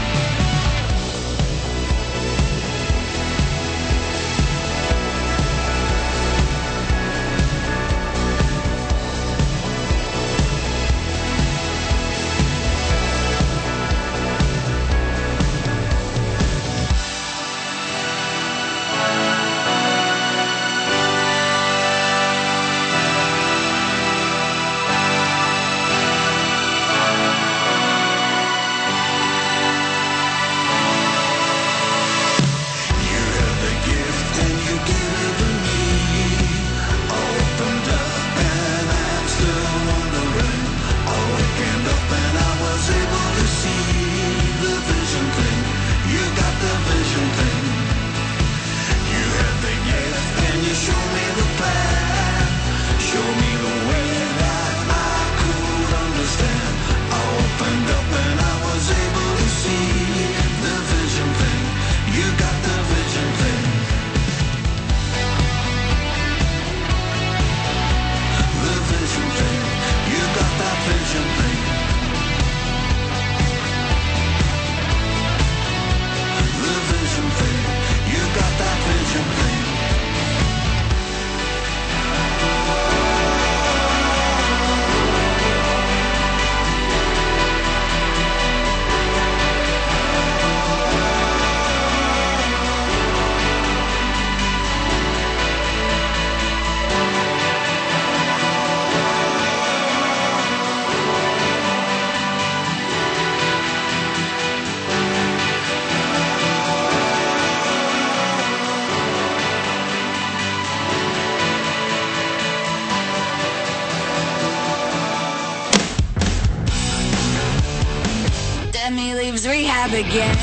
Demi leaves rehab again.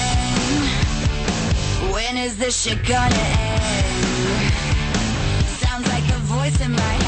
When is this shit gonna end? Sounds like a voice in my head.